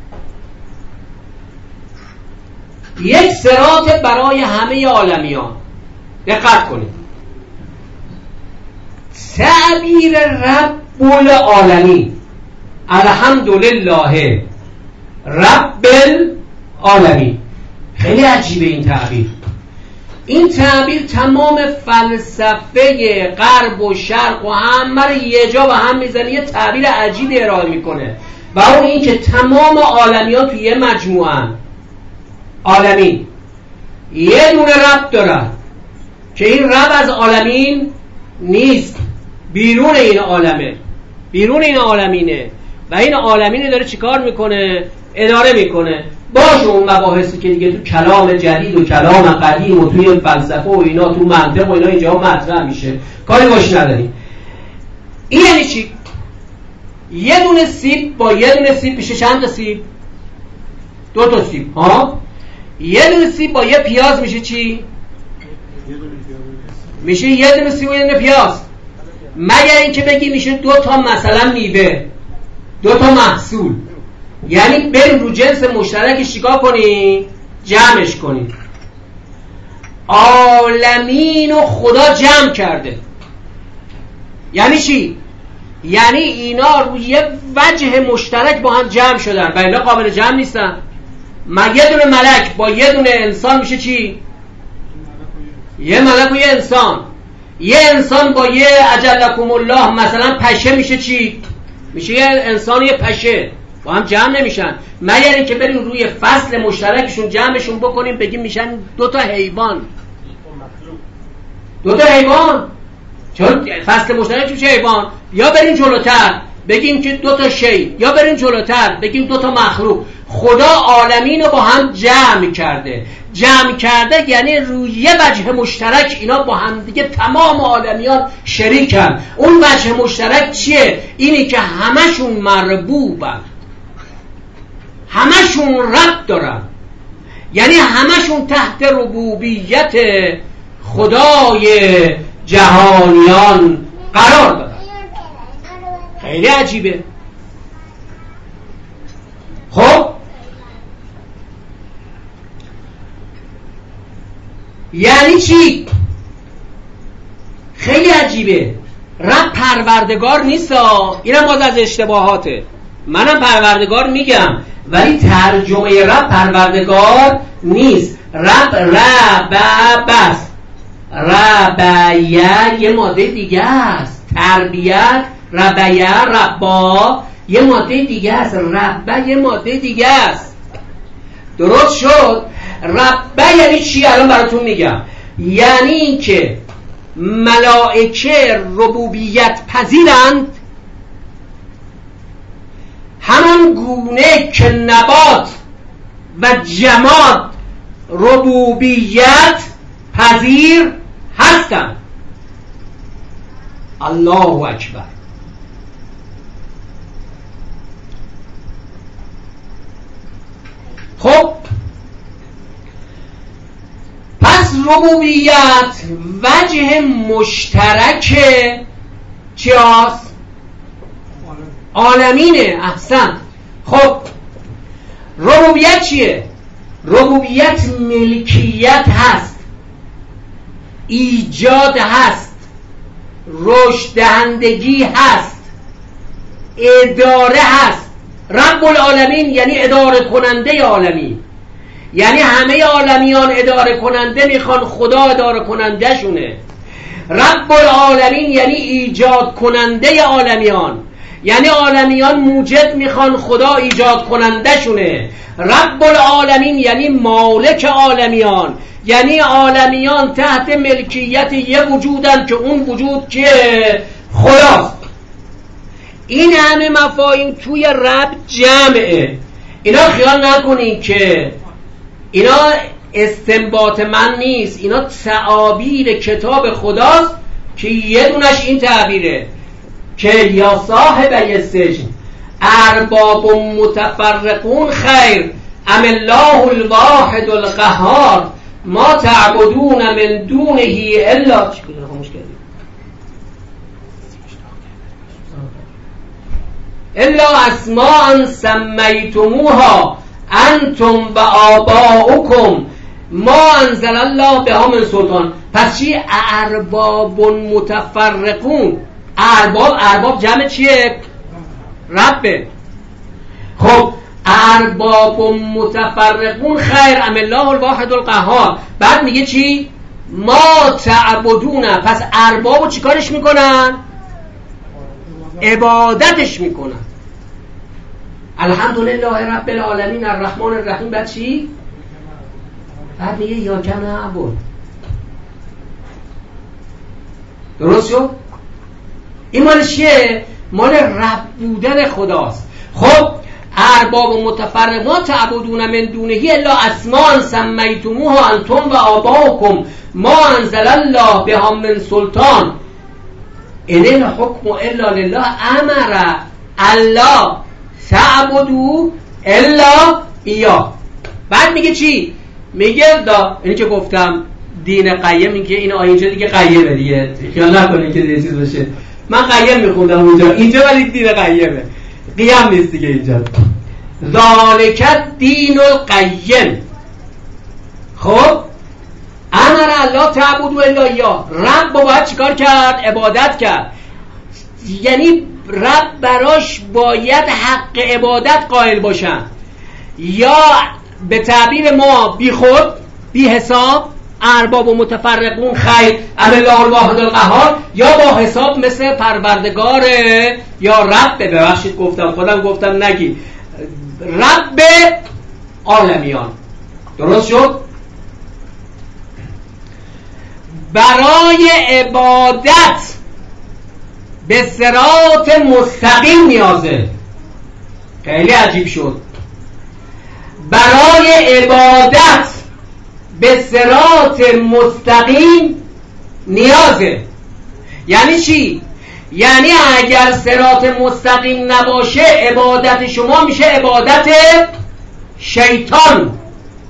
Speaker 1: یک صراط برای همه عالمیان. دقت کنید، تعبیر رب العالمین، الحمدلله رب العالمین، خیلی عجیبه این تعبیر. این تعبیر تمام فلسفه غرب و شرق و همه رو یه جا و هم میزنه، یه تعبیر عجیبی ارائه میکنه و اون این که تمام عالمیان توی یه مجموعه‌ان. عالمین یه دونه رب دارن که این رب از عالمین نیست، بیرون این عالمه، بیرون این عالمینه و این عالمینه داره چیکار میکنه؟ اداره میکنه. باشه اون مباحثی که دیگه تو کلام جدید و کلام قدیم و توی فلسفه و اینا تو منطق و اینا اینجا مطرح میشه، کاری باش نداریم. این یعنی چی؟ یه دونه سیب با یه دونه سیب میشه چند تا سیب؟ دو تا سیب. ها؟ یه دونه سیب با یه پیاز میشه چی؟ میشه یه دونه سیب و یه دونه پیاز. مگر اینکه بگی میشه دو تا مثلا میوه، دو تا محصول. یعنی بریم رو جنس مشترک چیکار کنی؟ جمعش کنی. عالمین و خدا جمع کرده. یعنی چی؟ یعنی اینا روی یه وجه مشترک با هم جمع شدن و اینا قابل جمع نیستن. من یه دونه ملک با یه دونه انسان میشه چی؟ یه ملک و یه انسان. یه انسان با یه اجلکم الله مثلا پشه میشه چی؟ میشه یه انسان و یه پشه، با هم جمع نمیشن مگر اینکه بریم روی فصل مشترکشون جمعشون بکنیم بگیم میشن دو تا حیوان. دو تا حیوان چون فصل مشترک میشه حیوان. یا بریم جلوتر بگیم که دو تا شی، یا بریم جلوتر بگیم دو تا مخلوق. خدا عالمین رو با هم جمع کرده. جمع کرده یعنی روی یه وجه مشترک اینا با هم دیگه تمام عالمیان شریکن. اون وجه مشترک چیه؟ اینی که همشون مربوبن، همشون رب دارن، یعنی همشون تحت ربوبیت خدای جهانیان قرار دارن. خیلی عجیبه. خب یعنی چی؟ خیلی عجیبه. رب پروردگار نیستا، اینم باز از اشتباهاته. منم پروردگار میگم ولی ترجمه رب پروردگار نیست. رب رب بس ربیه یه ماده دیگه است. تربیت ربیه ربا یه ماده دیگه است. ربه یه ماده دیگه است. درست شد؟ ربه یعنی چی؟ الان براتون میگم. یعنی این که ملائکه ربوبیت پذیرند همان گونه که نبات و جماد ربوبیت پذیر هستند. الله اکبر. خب پس ربوبیت وجه مشترک چی هست؟ عالمینه. احسن. خب ربوبیت چیه؟ ربوبیت ملکیت هست، ایجاد هست، رشد دهندگی هست، اداره هست. رب العالمین یعنی اداره کننده عالمین، یعنی همه عالمیان اداره کننده میخوان، خدا اداره کننده شونه. رب العالمین یعنی ایجاد کننده عالمیان، یعنی عالمیان موجد میخوان، خدا ایجاد کننده شونه. رب العالمین یعنی مالک عالمیان، یعنی عالمیان تحت ملکیت یه وجودن که اون وجود که خداست. این همه مفاهیم توی رب جمعه. اینا خیال نکنین که اینا استنباط من نیست، اینا تعابیر کتاب خداست که یه دونش این تعبیره که یا صاحب السجن ارباب متفرقون خیر ام الله الواحد القهار ما تعبدون من دونه الا الا اسماء سمیتموها انتم و آباؤکم ما انزل الله بها من سلطان. پس چی؟ ارباب متفرقون. ارباب ارباب جمع چیه؟ ربه. خب ارباب متفرقون خیر ام الله الواحد القهار. بعد میگه چی؟ ما تعبدون. پس اربابو چیکارش میکنن؟ عبادتش میکنن. الحمدلله رب العالمین الرحمن الرحیم. بعد چی؟ بعد میگه یا کن عبود. درست شد؟ این مال چیه؟ مال رب بودن خداست. خب ارباب و متفرق ما تعبدون من دونهی الا اسمان سمیتموها انتم و آباؤکم ما انزل الله بها من سلطان ان الحکم الا لله امر الله تعبدوا الا ایا. بعد میگه چی؟ میگه دا اینی که گفتم دین قیم، این که این آیه اینجا دیگه قیمه دیگه، خیال نکنید که دیگه چیز باشه. من قیم میخوندم اونجا، اینجا ولی دین قیمه، قیام نیست دیگه اینجا. ذالک دین القیم. خب امر الله تعبدوا الا ایا. رب باید چیکار کرد؟ عبادت کرد. یعنی رب براش باید حق عبادت قائل باشن، یا
Speaker 2: به تعبیر ما بی خود، بی حساب، ارباب و متفرقون خیر الله الواحد القهار، یا با حساب مثل پروردگار یا رب، ببخشید گفتم خودم گفتم نگی، رب عالمیان. درست شد؟ برای عبادت به صراط مستقیم نیازه. خیلی عجیب شد. برای عبادت به صراط مستقیم نیازه. یعنی چی؟ یعنی اگر صراط مستقیم نباشه عبادت شما میشه عبادت شیطان.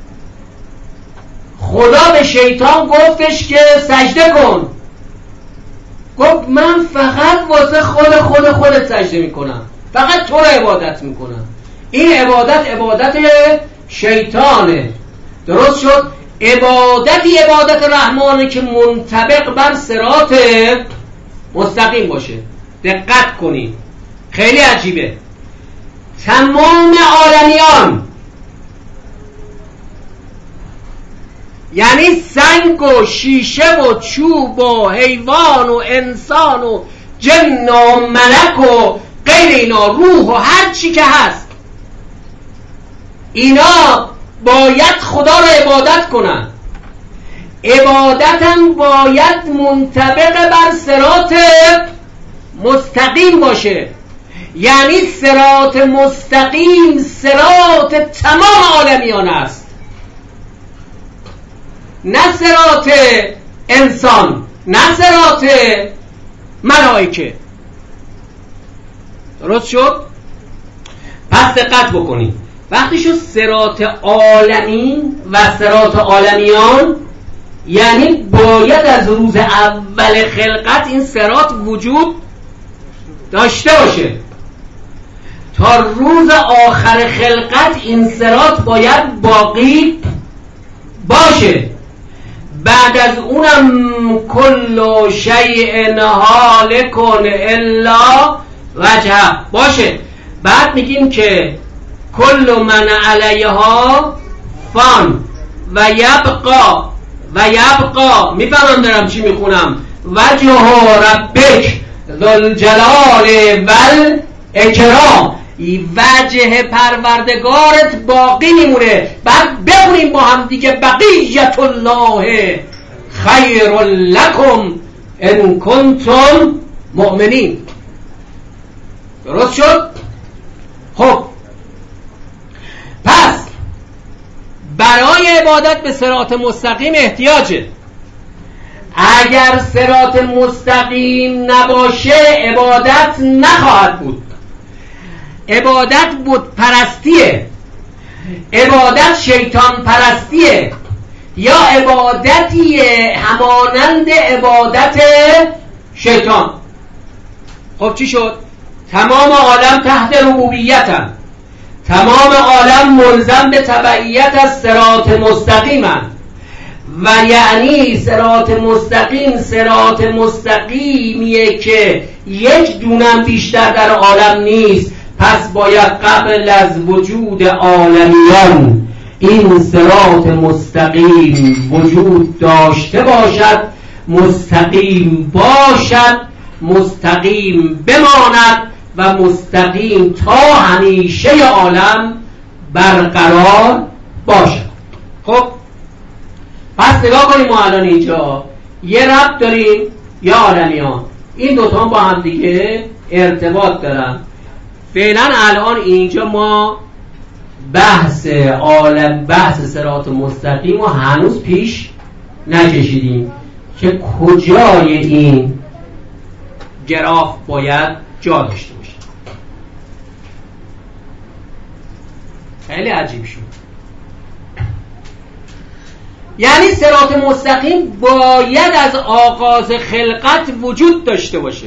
Speaker 2: خدا به شیطان گفتش که سجده کن، گفت من فقط واسه خود خود خودت سجده میکنم، فقط تو رو عبادت میکنم. این عبادت عبادت شیطانه. درست شد؟ عبادتی عبادت رحمانه که منطبق بر صراط مستقیم باشه. دقت کنید، خیلی عجیبه. تمام عالمیان، یعنی سنگ و شیشه و چوب و حیوان و انسان و جن و ملک و غیر اینا، روح و هر چی که هست، اینا باید خدا را عبادت کنن. عبادتم باید منطبق بر صراط مستقیم باشه. یعنی صراط مستقیم صراط تمام عالمیان است، نه صراط انسان، نه صراط ملائکه. درست شد؟ پس دقت بکنید، وقتی شد صراط عالمین و صراط عالمیان، یعنی باید از روز اول خلقت این صراط وجود داشته باشه، تا روز آخر خلقت این صراط باید باقی باشه. بعد از اونم کل شیء هالک الا وجهه باشه. بعد میگیم که کل من علیها فان و یبقا و یبقا، میفهمم دارم چی میخونم، وجه ربک ذوالجلال والاکرام، وجه پروردگارت باقی میمونه. بعد بخونیم با هم دیگه بقیت الله خیر لکم ان کنتم مؤمنین. درست شد؟ خب پس برای عبادت به صراط مستقیم احتیاجه. اگر صراط مستقیم نباشه عبادت نخواهد بود. عبادت بت پرستیه، عبادت شیطان پرستیه، یا عبادتی همانند عبادت شیطان. خب چی شد؟ تمام عالم تحت ربوبیتن، تمام عالم ملزم به تبعیت از صراط مستقیمن، و یعنی صراط مستقیم صراط مستقیمیه که یک دونم بیشتر در عالم نیست. پس باید قبل از وجود عالمیان این صراط مستقیم وجود داشته باشد، مستقیم باشد، مستقیم بماند و مستقیم تا همیشه عالم برقرار باشد. خب پس نگاه کنیم، ما الان اینجا یه ربط داریم یا عالمیان، این دوتا با هم دیگه ارتباط دارن. فعلا الان اینجا ما بحث عالم، بحث صراط مستقیم رو هنوز پیش نکشیدیم که کجای این گراف باید جا داشته باشه. خیلی عجیب شد. یعنی صراط مستقیم باید از آغاز خلقت وجود داشته باشه.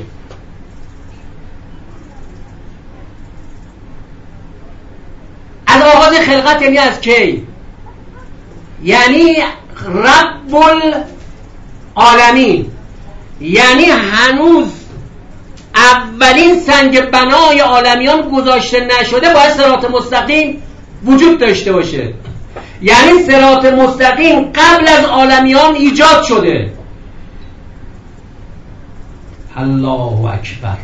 Speaker 2: از آغاز خلقت یعنی از کی؟ یعنی رب العالمین، یعنی هنوز اولین سنگ بنای عالمیان گذاشته نشده باید صراط مستقیم وجود داشته باشه. یعنی صراط مستقیم قبل از عالمیان ایجاد شده. الله اکبر.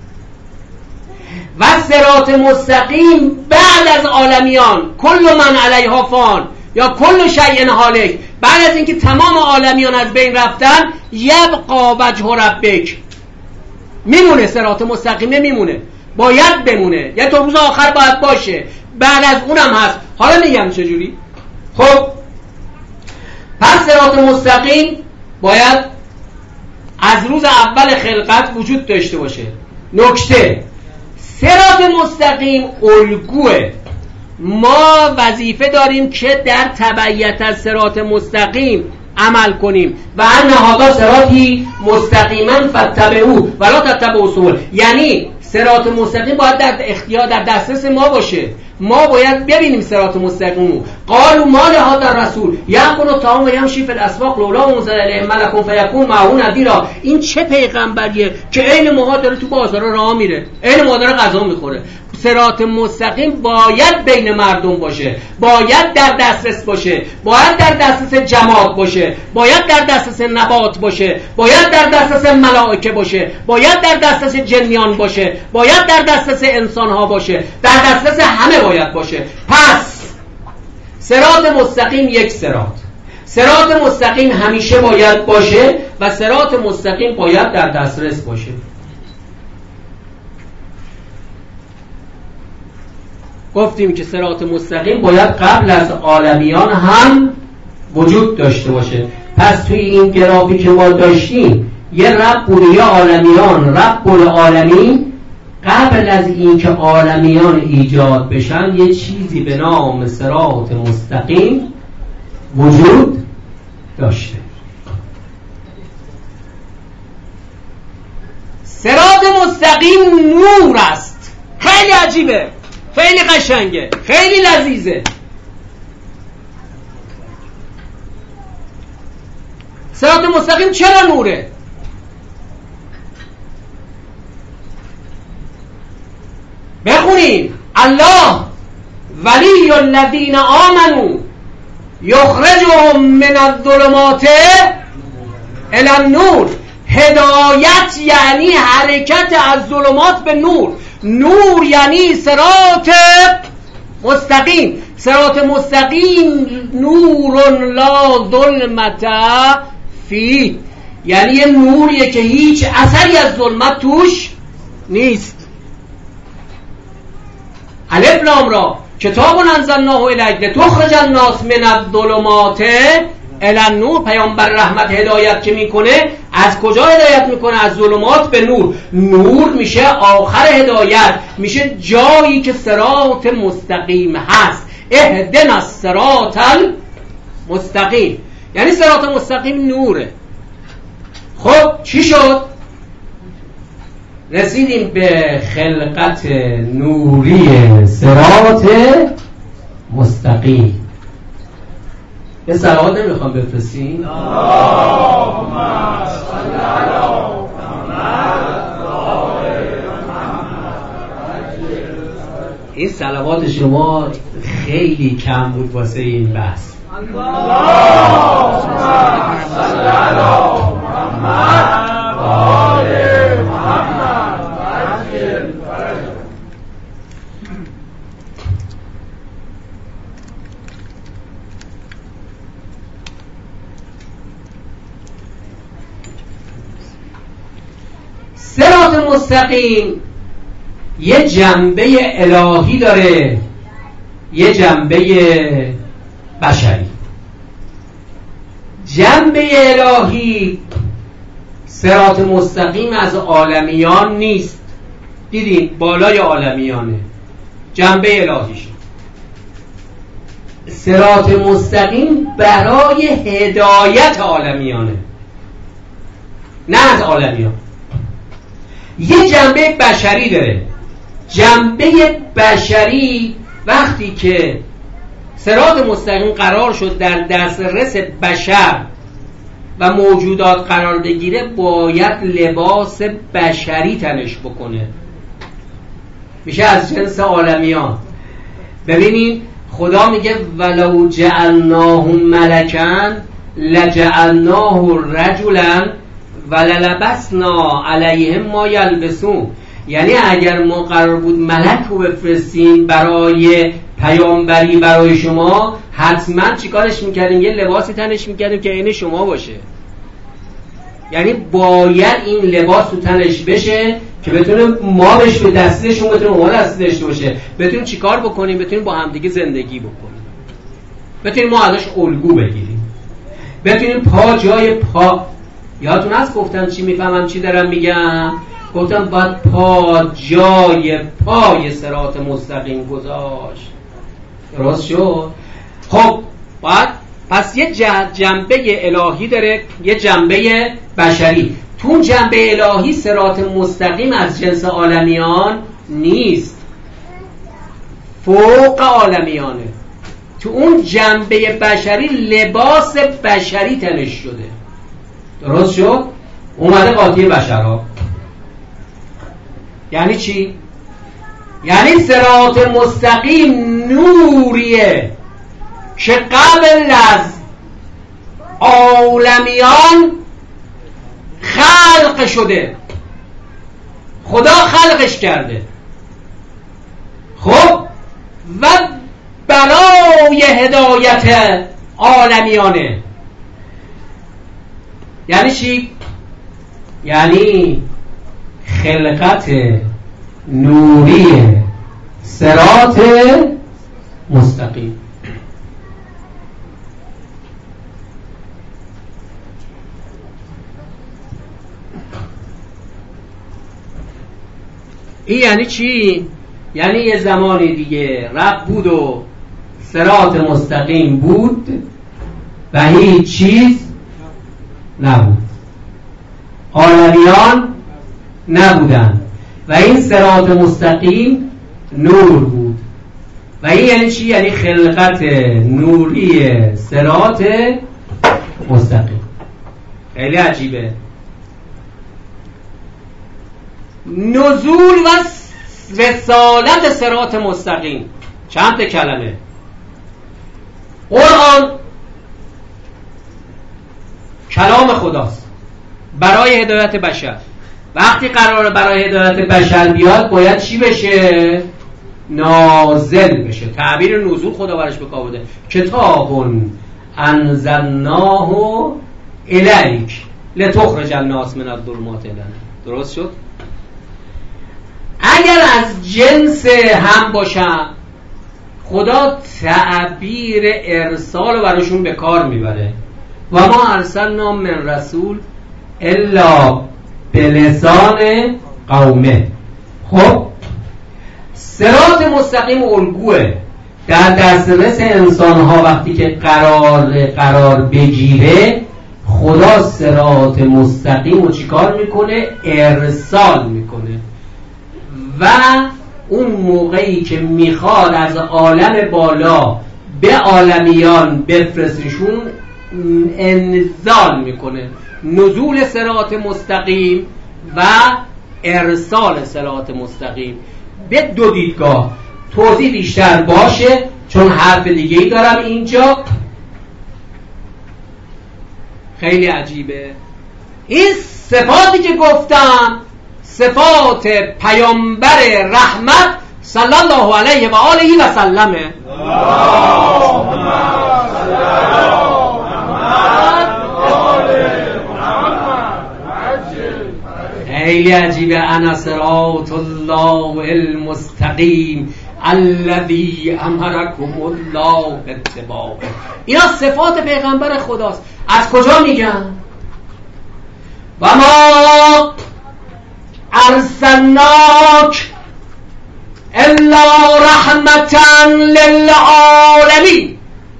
Speaker 2: و صراط مستقیم بعد از عالمیان، کل من علیها فان یا کل شیء هالک، بعد از اینکه تمام عالمیان از بین رفتن، یبقى وجه ربک، میمونه صراط مستقیم، میمونه، باید بمونه، یا تا روز آخر باید باشه، بعد از اونم هست. حالا میگم چجوری. خب پس صراط مستقیم باید از روز اول خلقت وجود داشته باشه. نکته، صراط مستقیم الگوه. ما وظیفه داریم که در تبعیت از صراط مستقیم عمل کنیم. و ان هذا صراطی مستقیما فاتبعوه ولا تتبعوا السبل. یعنی صراط مستقیم باید در اختیار، در دسترس ما باشه. ما باید ببینیم صراط مستقیم. قالوا ما لهذا الرسول یأکل الطعام و یمشی فی الاسواق لولا انزل الیه ملک فیکون معه نذیرا. این چه پیغمبریه که عین ما داره تو بازارا راه میره، عین ما داره غذا میخوره. صراط مستقیم باید بین مردم باشه، باید در دسترس باشه، باید در دسترس جماعت باشه، باید در دسترس نبات باشه، باید در دسترس ملائکه باشه، باید در دسترس جنیان باشه، باید در دسترس انسان ها باشه، در دسترس همه باید باشه. پس صراط مستقیم یک صراط، صراط مستقیم همیشه باید باشه و صراط مستقیم باید در دسترس باشه. گفتیم که صراط مستقیم باید قبل از عالمیان هم وجود داشته باشه. پس توی این گرافی که ما داشتیم یه رب بوده، یه عالمیان، رب العالمین قبل از این که عالمیان ایجاد بشن یه چیزی به نام صراط مستقیم وجود داشته. صراط مستقیم نور است. خیلی عجیبه، خیلی قشنگه، خیلی لذیذه. صراط مستقیم چرا نوره؟ بخونیم. الله ولی الذین آمنوا یخرجهم من الظلمات الی النور. هدایت یعنی حرکت از ظلمات به نور. نور یعنی صراط مستقیم. صراط مستقیم نور لا ظلمت فی، یعنی یه نوریه که هیچ اثری از ظلمت توش نیست. الف لام را کتاب انزلناه الیک لتخرج الناس من الظلمات الی النور. پیامبر رحمت هدایت که میکنه از کجا هدایت میکنه؟ از ظلمات به نور. نور میشه آخر هدایت، میشه جایی که صراط مستقیم هست. اهدنا الصراط المستقیم، یعنی صراط مستقیم نوره. خب چی شد؟ رسیدیم به خلقت نوری صراط مستقیم. یه صلوات نمیخوام بفرستین؟ این صلوات شما خیلی کم بود واسه این بحث. صراط مستقیم یه جنبه الهی داره، یه جنبه بشری. جنبه الهی صراط مستقیم از عالمیان نیست. دیدین بالای عالمیانه، جنبه الهیش. صراط مستقیم برای هدایت عالمیانه، نه از عالمیان. یه جنبه بشری داره. جنبه بشری وقتی که صراط مستقیم قرار شد در دسترس بشر و موجودات قرار بگیره، باید لباس بشری تنش بکنه، میشه از جنس عالمیان. ببینید خدا میگه ولو جعلناه ملکا لجعلناه رجلا وللبسنا علیهم ما یلبسون. یعنی اگر ما قرار بود ملک رو بفرستیم برای پیامبری برای شما، حتما چیکارش میکردیم؟ یه لباسی تنش میکردیم که عین شما باشه. یعنی باید این لباس تو تنش بشه که بتونه ما بهش به دستشون، بتونه ما دستی داشته باشه، بتونیم چیکار بکنیم؟ بتونیم با همدیگه زندگی بکنیم، بتونیم ما ازش الگو بگیریم، بتونیم پا جای پا. یادتون هست گفتم چی میفهمم چی دارم میگم؟ گفتم باید پا جای پای صراط مستقیم گذاشت. درست شد؟ خب باید پس یه جنبه الهی داره، یه جنبه بشری. تو اون جنبه الهی صراط مستقیم از جنس عالمیان نیست، فوق عالمیانه. تو اون جنبه بشری لباس بشری تنش شده. درست شد؟ اومده قاطی بشرها. یعنی چی؟ یعنی صراط مستقیم نوریه که قبل از عالمیان خلق شده، خدا خلقش کرده. خب و برای هدایت عالمیانه. یعنی چی؟ یعنی خلقت نوری صراط مستقیم. این یعنی چی؟ یعنی یه زمانی دیگه رب بود و صراط مستقیم بود و هیچ چیز نبود، عالمیان نبودن و این صراط مستقیم نور بود. و این یعنی چی؟ یعنی خلقت نوری صراط مستقیم. خیلی عجیبه. نزول و رسالت صراط مستقیم چند کلمه. قرآن کلام خداست برای هدایت بشر. وقتی قراره برای هدایت بشر بیاد باید چی بشه؟ نازل بشه. تعبیر نزول خدا برش بکار بوده. کتاب انزلناه الیک لتخرج الناس من الظلمات الی النور. درست شد؟ اگر از جنس هم باشن خدا تعبیر ارسال براشون به کار میبره. و ما ارسلنا من رسول الا بلسان قومه. خب صراط مستقیم الگوه در دسترس انسان ها. وقتی که قرار قرار بگیره خدا صراط مستقیم رو چیکار میکنه؟ ارسال میکنه. و اون موقعی که میخواد از عالم بالا به عالمیان بفرستشون انزال میکنه. نزول صراط مستقیم و ارسال صراط مستقیم به دو دیدگاه. توضیح بیشتر باشه چون حرف دیگه ای دارم اینجا. خیلی عجیبه. این صفاتی که گفتم صفات پیامبر رحمت صلی الله علیه و آله و سلمه. خیلی عجیبه. انا صراط الله المستقیم الذی امرکم الله اتباعه. اینا صفات پیغمبر خداست. از کجا میگن؟ و ما ارسلناک الا رحمتا للعالمین.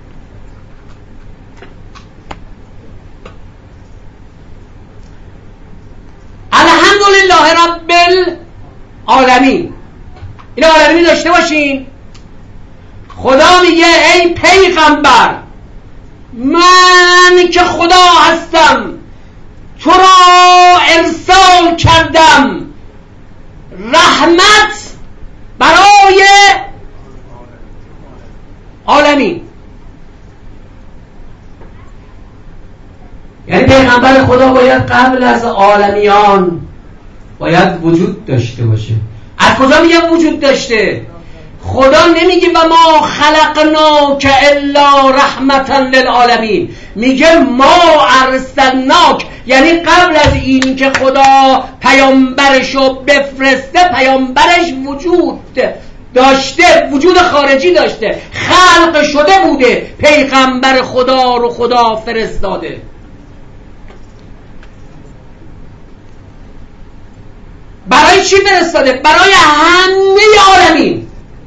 Speaker 2: الحمدلله رب العالمین. این عالمین داشته باشین. خدا میگه ای پیغمبر من که خدا هستم تو را ارسال کردم رحمت برای عالمین. یعنی پیغمبر خدا باید قبل از عالمیان باید وجود داشته باشه. از کجا میگه وجود داشته؟ خدا نمیگه و ما خلقناک الا رحمتا للعالمین، میگه ما ارسلناک، یعنی قبل از این که خدا پیامبرشو بفرسته پیامبرش وجود داشته، وجود خارجی داشته، خلق شده بوده، پیغمبر خدا رو خدا فرستاده. برای چی فرستاده؟ برای همه عالمین،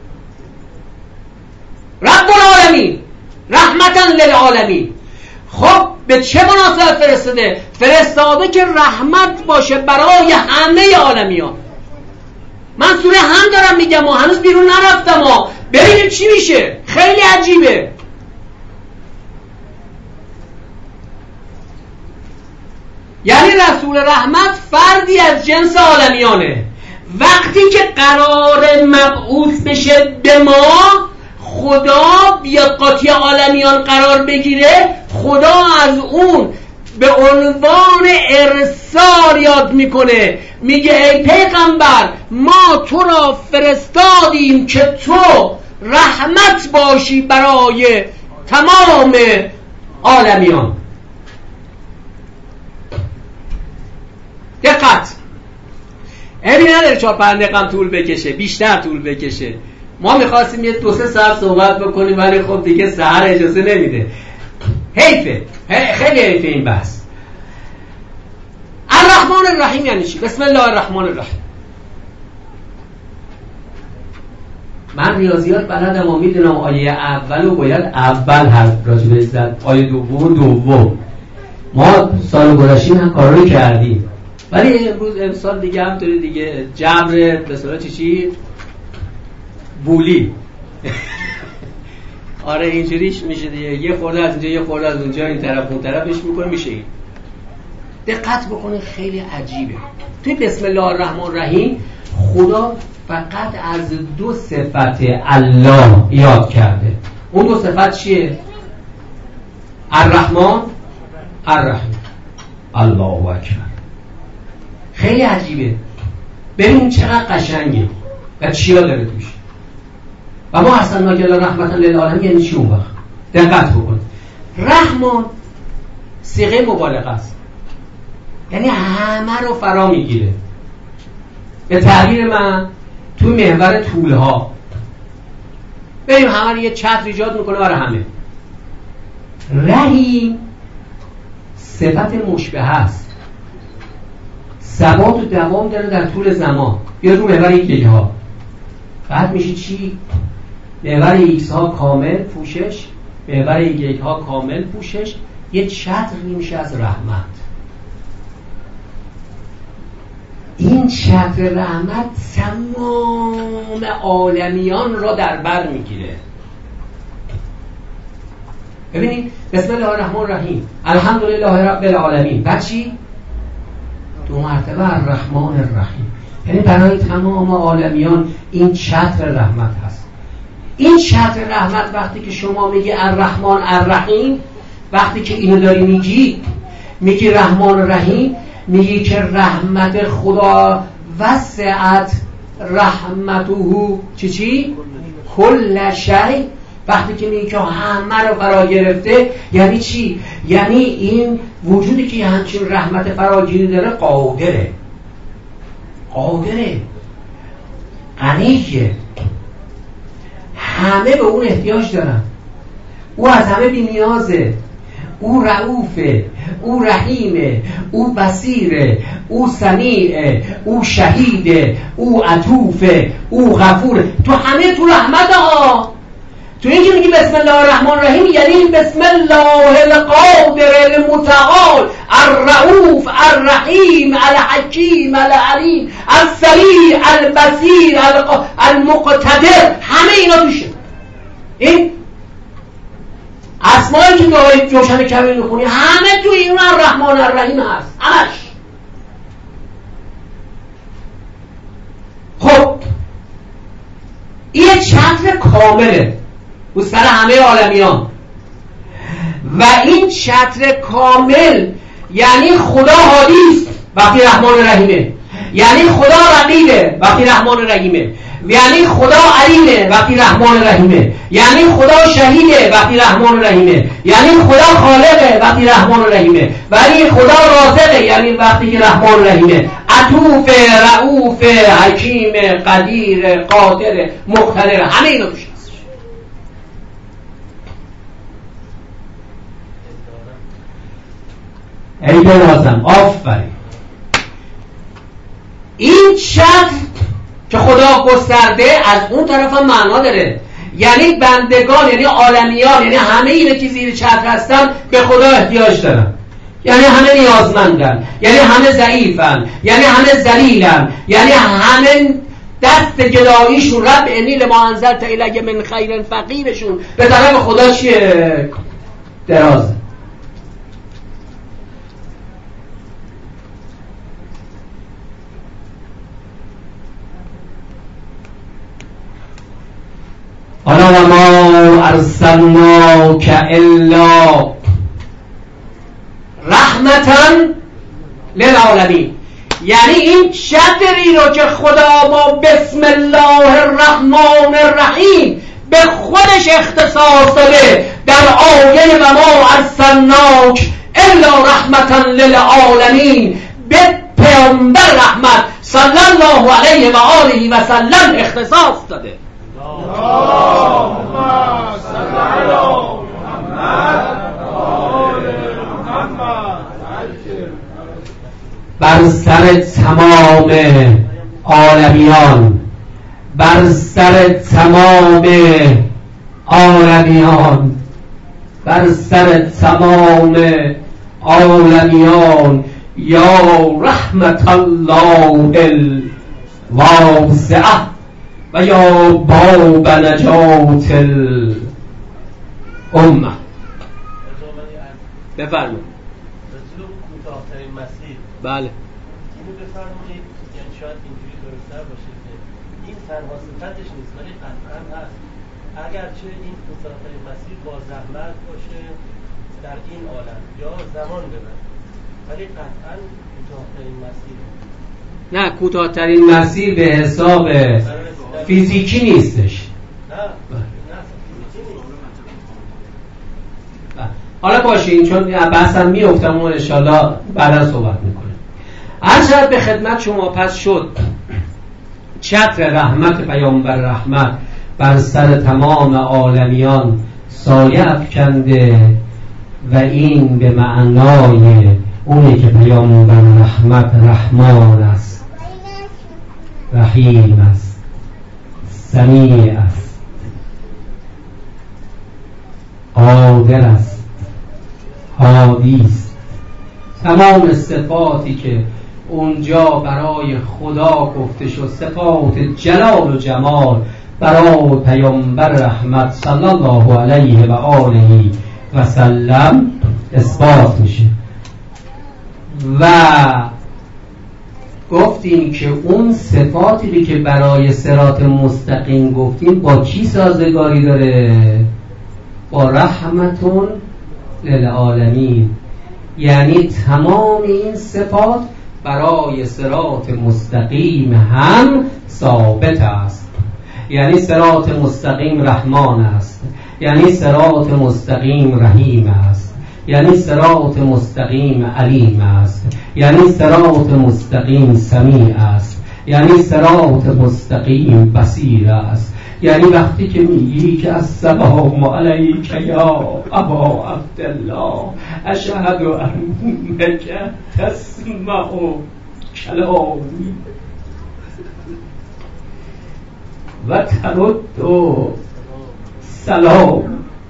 Speaker 2: رب العالمین، رحمتا للعالمین. خب به چه مناسبت فرستاده؟ فرستاده که رحمت باشه برای همه عالمیان. من سوره هم دارم میگم و هنوز بیرون نرفتم و ببینیم چی میشه. خیلی عجیبه. یعنی رسول رحمت فردی از جنس عالمیانه. وقتی که قرار مبعوث بشه به ما، خدا بیاد قاطی عالمیان قرار بگیره، خدا از اون به عنوان ارسال یاد میکنه، میگه ای پیغمبر ما تو را فرستادیم که تو رحمت باشی برای تمام عالمیان. دقت، ابی نداره چهار پنج دقیقه طول بکشه، بیشتر طول بکشه. ما میخواستیم یه دو سه ساعت صحبت بکنیم ولی خب دیگه سحر اجازه نمیده. حیفه، خیلی حیفه این بحث. الرحمن الرحیم یعنی چی؟ بسم الله الرحمن الرحیم. من ریاضیات بلدم و میدونم آیه اول و باید اول حرف راجبه زد، آیه دوم دوم. ما سال گذشته هم کارو کردیم ولی امروز امسال دیگه هم طوری دیگه جبر به صورت چی چی بولی. آره اینجوریش میشه دیگه، یه خورده از اینجا یه خورده از اونجا، این طرف اون طرفش میکنه میشه این. دقت بکنه خیلی عجیبه. توی بسم الله الرحمن الرحیم خدا فقط از دو صفت الله یاد کرده. اون دو صفت چیه؟ الرحمن الرحیم. الله اکبر. خیلی عجیبه. ببین چقدر قشنگه و چیا داره توش. و ما ارسلناک الی رحمتا للعالمین یعنی چی اون وقت؟ دقت بکن. رحمان صیغه مبالغه است، یعنی همه رو فرا میگیره. به تعبیر من توی محور طولها بریم همه رو یه چتر ایجاد میکنه برای همه. رحیم صفت مشبه است، ثبات و دوام داره در طول زمان. بیاد رو محور یک ها، بعد میشه چی؟ محور ایکس ها کامل پوشش، محور یک ها کامل پوشش، یه چتر میشه از رحمت. این چتر رحمت تمام عالمیان را در بر میگیره. ببینید بسم الله الرحمن الرحیم، الحمدلله رب العالمین. بعد چی؟ دو مرتبه الرحمن الرحیم، یعنی برای تمام عالمیان این چتر رحمت هست. این چتر رحمت وقتی که شما میگی الرحمن الرحیم، وقتی که اینو داری میگی، میگی رحمان الرحیم، میگی که رحمت خدا وسعت رحمته چی چی؟ کل شیء. وقتی که میگی که همه رو فرا گرفته یعنی چی؟ یعنی این وجودی که همچین رحمت فراگیری داره قادره، قادره، غنیه، همه به اون احتیاج دارن. او از همه بی نیازه، او رؤوفه، او رحیمه، او بصیره، او سمیعه، او شهیده، او عطوفه، او غفوره. تو همه تو رحمت ها. تو اینکه میگی بسم الله الرحمن الرحیم یعنی بسم الله القادر المتعال الرؤوف الرحیم الحکیم العلیم السمیع البصیر المقتدر، همه اینا توشه. این اسمایی که داری جوشن کبیر میخونی همه تو این الرحمن الرحیم هست، همش. خب این چتر کامله. رو سر همه عالمیان. و این چتر کامل یعنی خدا هادی است وقتی رحمان رحیمه، یعنی خدا رقیبه وقتی رحمان رحیمه، یعنی خدا علیمه وقتی رحمان رحیمه، یعنی خدا شهیده وقتی رحمان رحیمه، یعنی خدا خالقه وقتی رحمان رحیمه، ولی خدا رازقه یعنی وقتی که رحمان رحیمه، عطوف، رؤوف، حکیم، قدیر، قادر، مقتدر، همه اینا توش هست. ای بنازم آفرین. این چتر که خدا گسترده از اون طرف هم معنا داره، یعنی بندگان، یعنی عالمیان، یعنی همه اینا که زیر چتر هستن به خدا احتیاج دارن، یعنی همه نیازمندن، یعنی همه ضعیفن، یعنی همه ذلیلن، یعنی همه دست گداییشون رب انی لما انزلت الی من خیر فقیرشون به طرف خدا چیه؟ درازه. حالا و ما ارسلناک الا رحمتا للعالمین، یعنی این چتری رو که خدا با بسم الله الرحمن الرحیم به خودش اختصاص داده در آیه و ما ارسلناک الا رحمتا للعالمین به پیامبر رحمت صلی الله علیه و آله و سلم اختصاص داده. بر سر تمام عالمیان، بر سر تمام عالمیان، بر سر تمام عالمیان، یا رحمت الله الواسعه و یا باب نجات الامه. بفرمایید.
Speaker 3: کوتاه‌ترین مسیر.
Speaker 2: بله.
Speaker 3: اینو بفرمایید، یعنی شاید اینجوری درست‌تر باشه که این تنها صفتش نیست ولی قطعاً هست. اگرچه این کوتاه‌ترین مسیر با زحمت باشه در این عالم یا زمان ببره، ولی قطعاً کوتاه‌ترین مسیر.
Speaker 2: نه، کوتاه‌ترین مسیر به حساب فیزیکی نیستش.
Speaker 3: نه.
Speaker 2: حالا باشین، چون بحثم میافتم و انشالله بعدا صحبت میکنه. هر شب به خدمت شما پس شد چتر رحمت پیامبر رحمت بر سر تمام عالمیان سایه افکنده و این به معنای اونی که پیامبر رحمت رحمان است، رحیم است، سمیع است، قادر است، هادی است. تمام صفاتی که اونجا برای خدا گفته شد، صفات جلال و جمال برای پیامبر رحمت صلی الله علیه و آله و سلم اثبات میشه. و گفتیم که اون صفاتی که برای صراط مستقیم گفتیم با کی سازگاری داره؟ با رحمتون للعالمین. یعنی تمام این صفات برای صراط مستقیم هم ثابت است. یعنی صراط مستقیم رحمان است، یعنی صراط مستقیم رحیم است، یعنی صراط مستقیم علیم است، یعنی صراط مستقیم سمیع است، یعنی صراط مستقیم بصیر است. یعنی وقتی که میگی که السلام علیک یا ابا عبدالله اشهد انک تسمع کلامی و ترد سلام،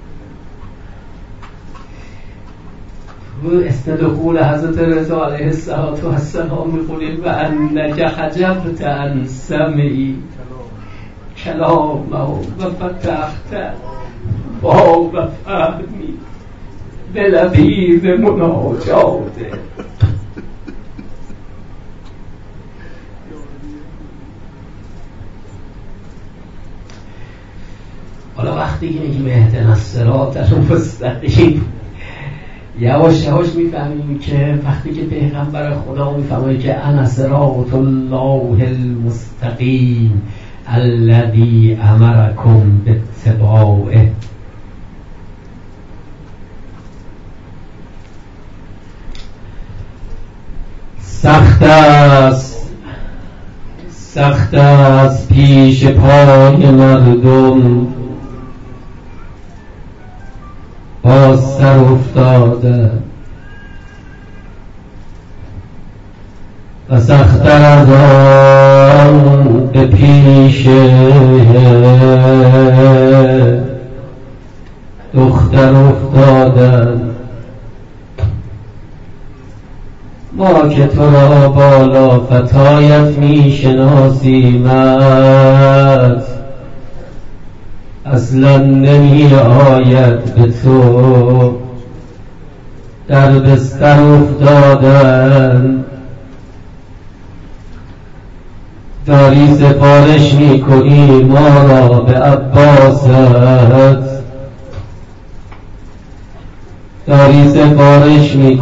Speaker 2: اسم دخول حضرت رضا علیه السلام میخونیم و انک حجبت عن سمعی کلامه و فتحت باب فهمی به لبیب مناجاته. حالا وقتی وقتی که میگیم اهدنا الصراط المستقیم یواش یواش میفهمیم که وقتی که پیغمبر خدا میفهمه که انا صراط الله المستقیم الذی امرکم باتباعه، سخت است سخت است پیش پای مردم با سر افتاده و سخت‌تر از آن به پیش دختر افتادن. ما که تو را بالا فتایت می شناسیمت، اصلا نمی آید به تو در بستر افتادن. داری سفارش می کنی ما را به عباست، داری سفارش می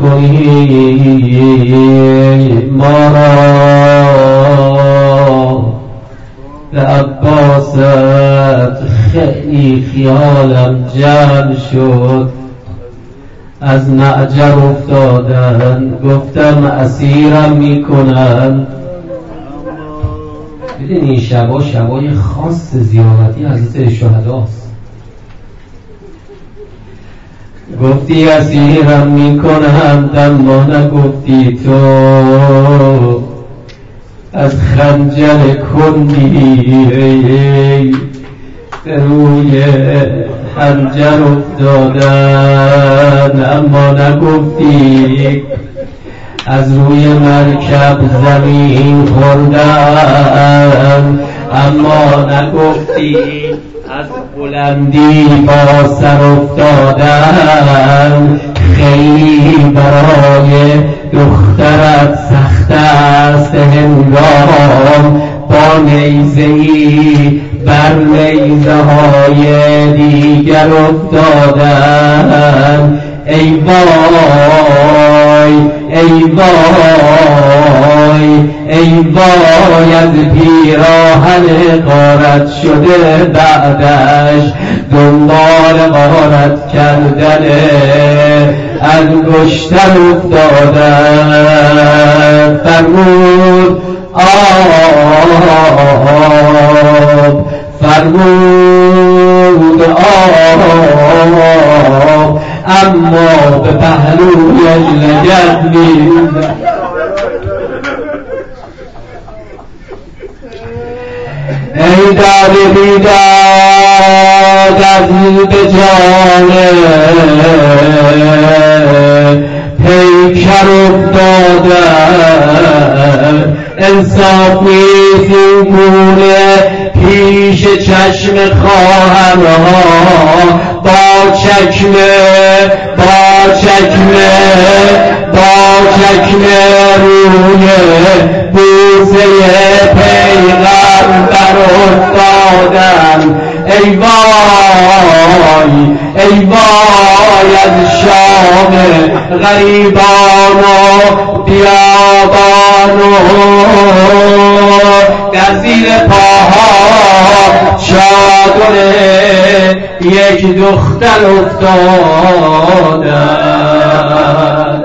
Speaker 2: کنی ما را به عباست. خیلی خیالم جمع شد از معجر افتادن، گفتم اسیرم می کنن. ببین این شبا شبای خاص زیارتی حضرت شهداست. گفتی اسیرم می کنند اما نگفتی تو از خنجر کندی به روی خنجر افتادن، اما نگفتی از روی مرکب زمین خوردن، اما نگفتی از بلندی با سر افتادن. خیلی برای دخترت سخت است هنگام با نیزه‌ای بر نیزه های دیگر افتادن. ای وای ای وای ای وای از پیراهن غارت شده بعدش دنبال غارت کردن انگشتر افتادن. فرمود آب فرمود آب اما به پهلویش لگد می‌زد. ای داد بیداد از به جان پیکر افتادن. انصاف نیست این گونه پیش چشم خواهرها با چکمه با چکمه با چکمه روی بوسه پیغمبر افتادن. ای وای ای وای از شام غریبان و بیابان و در زیر پاها چادر یک دختر افتادن.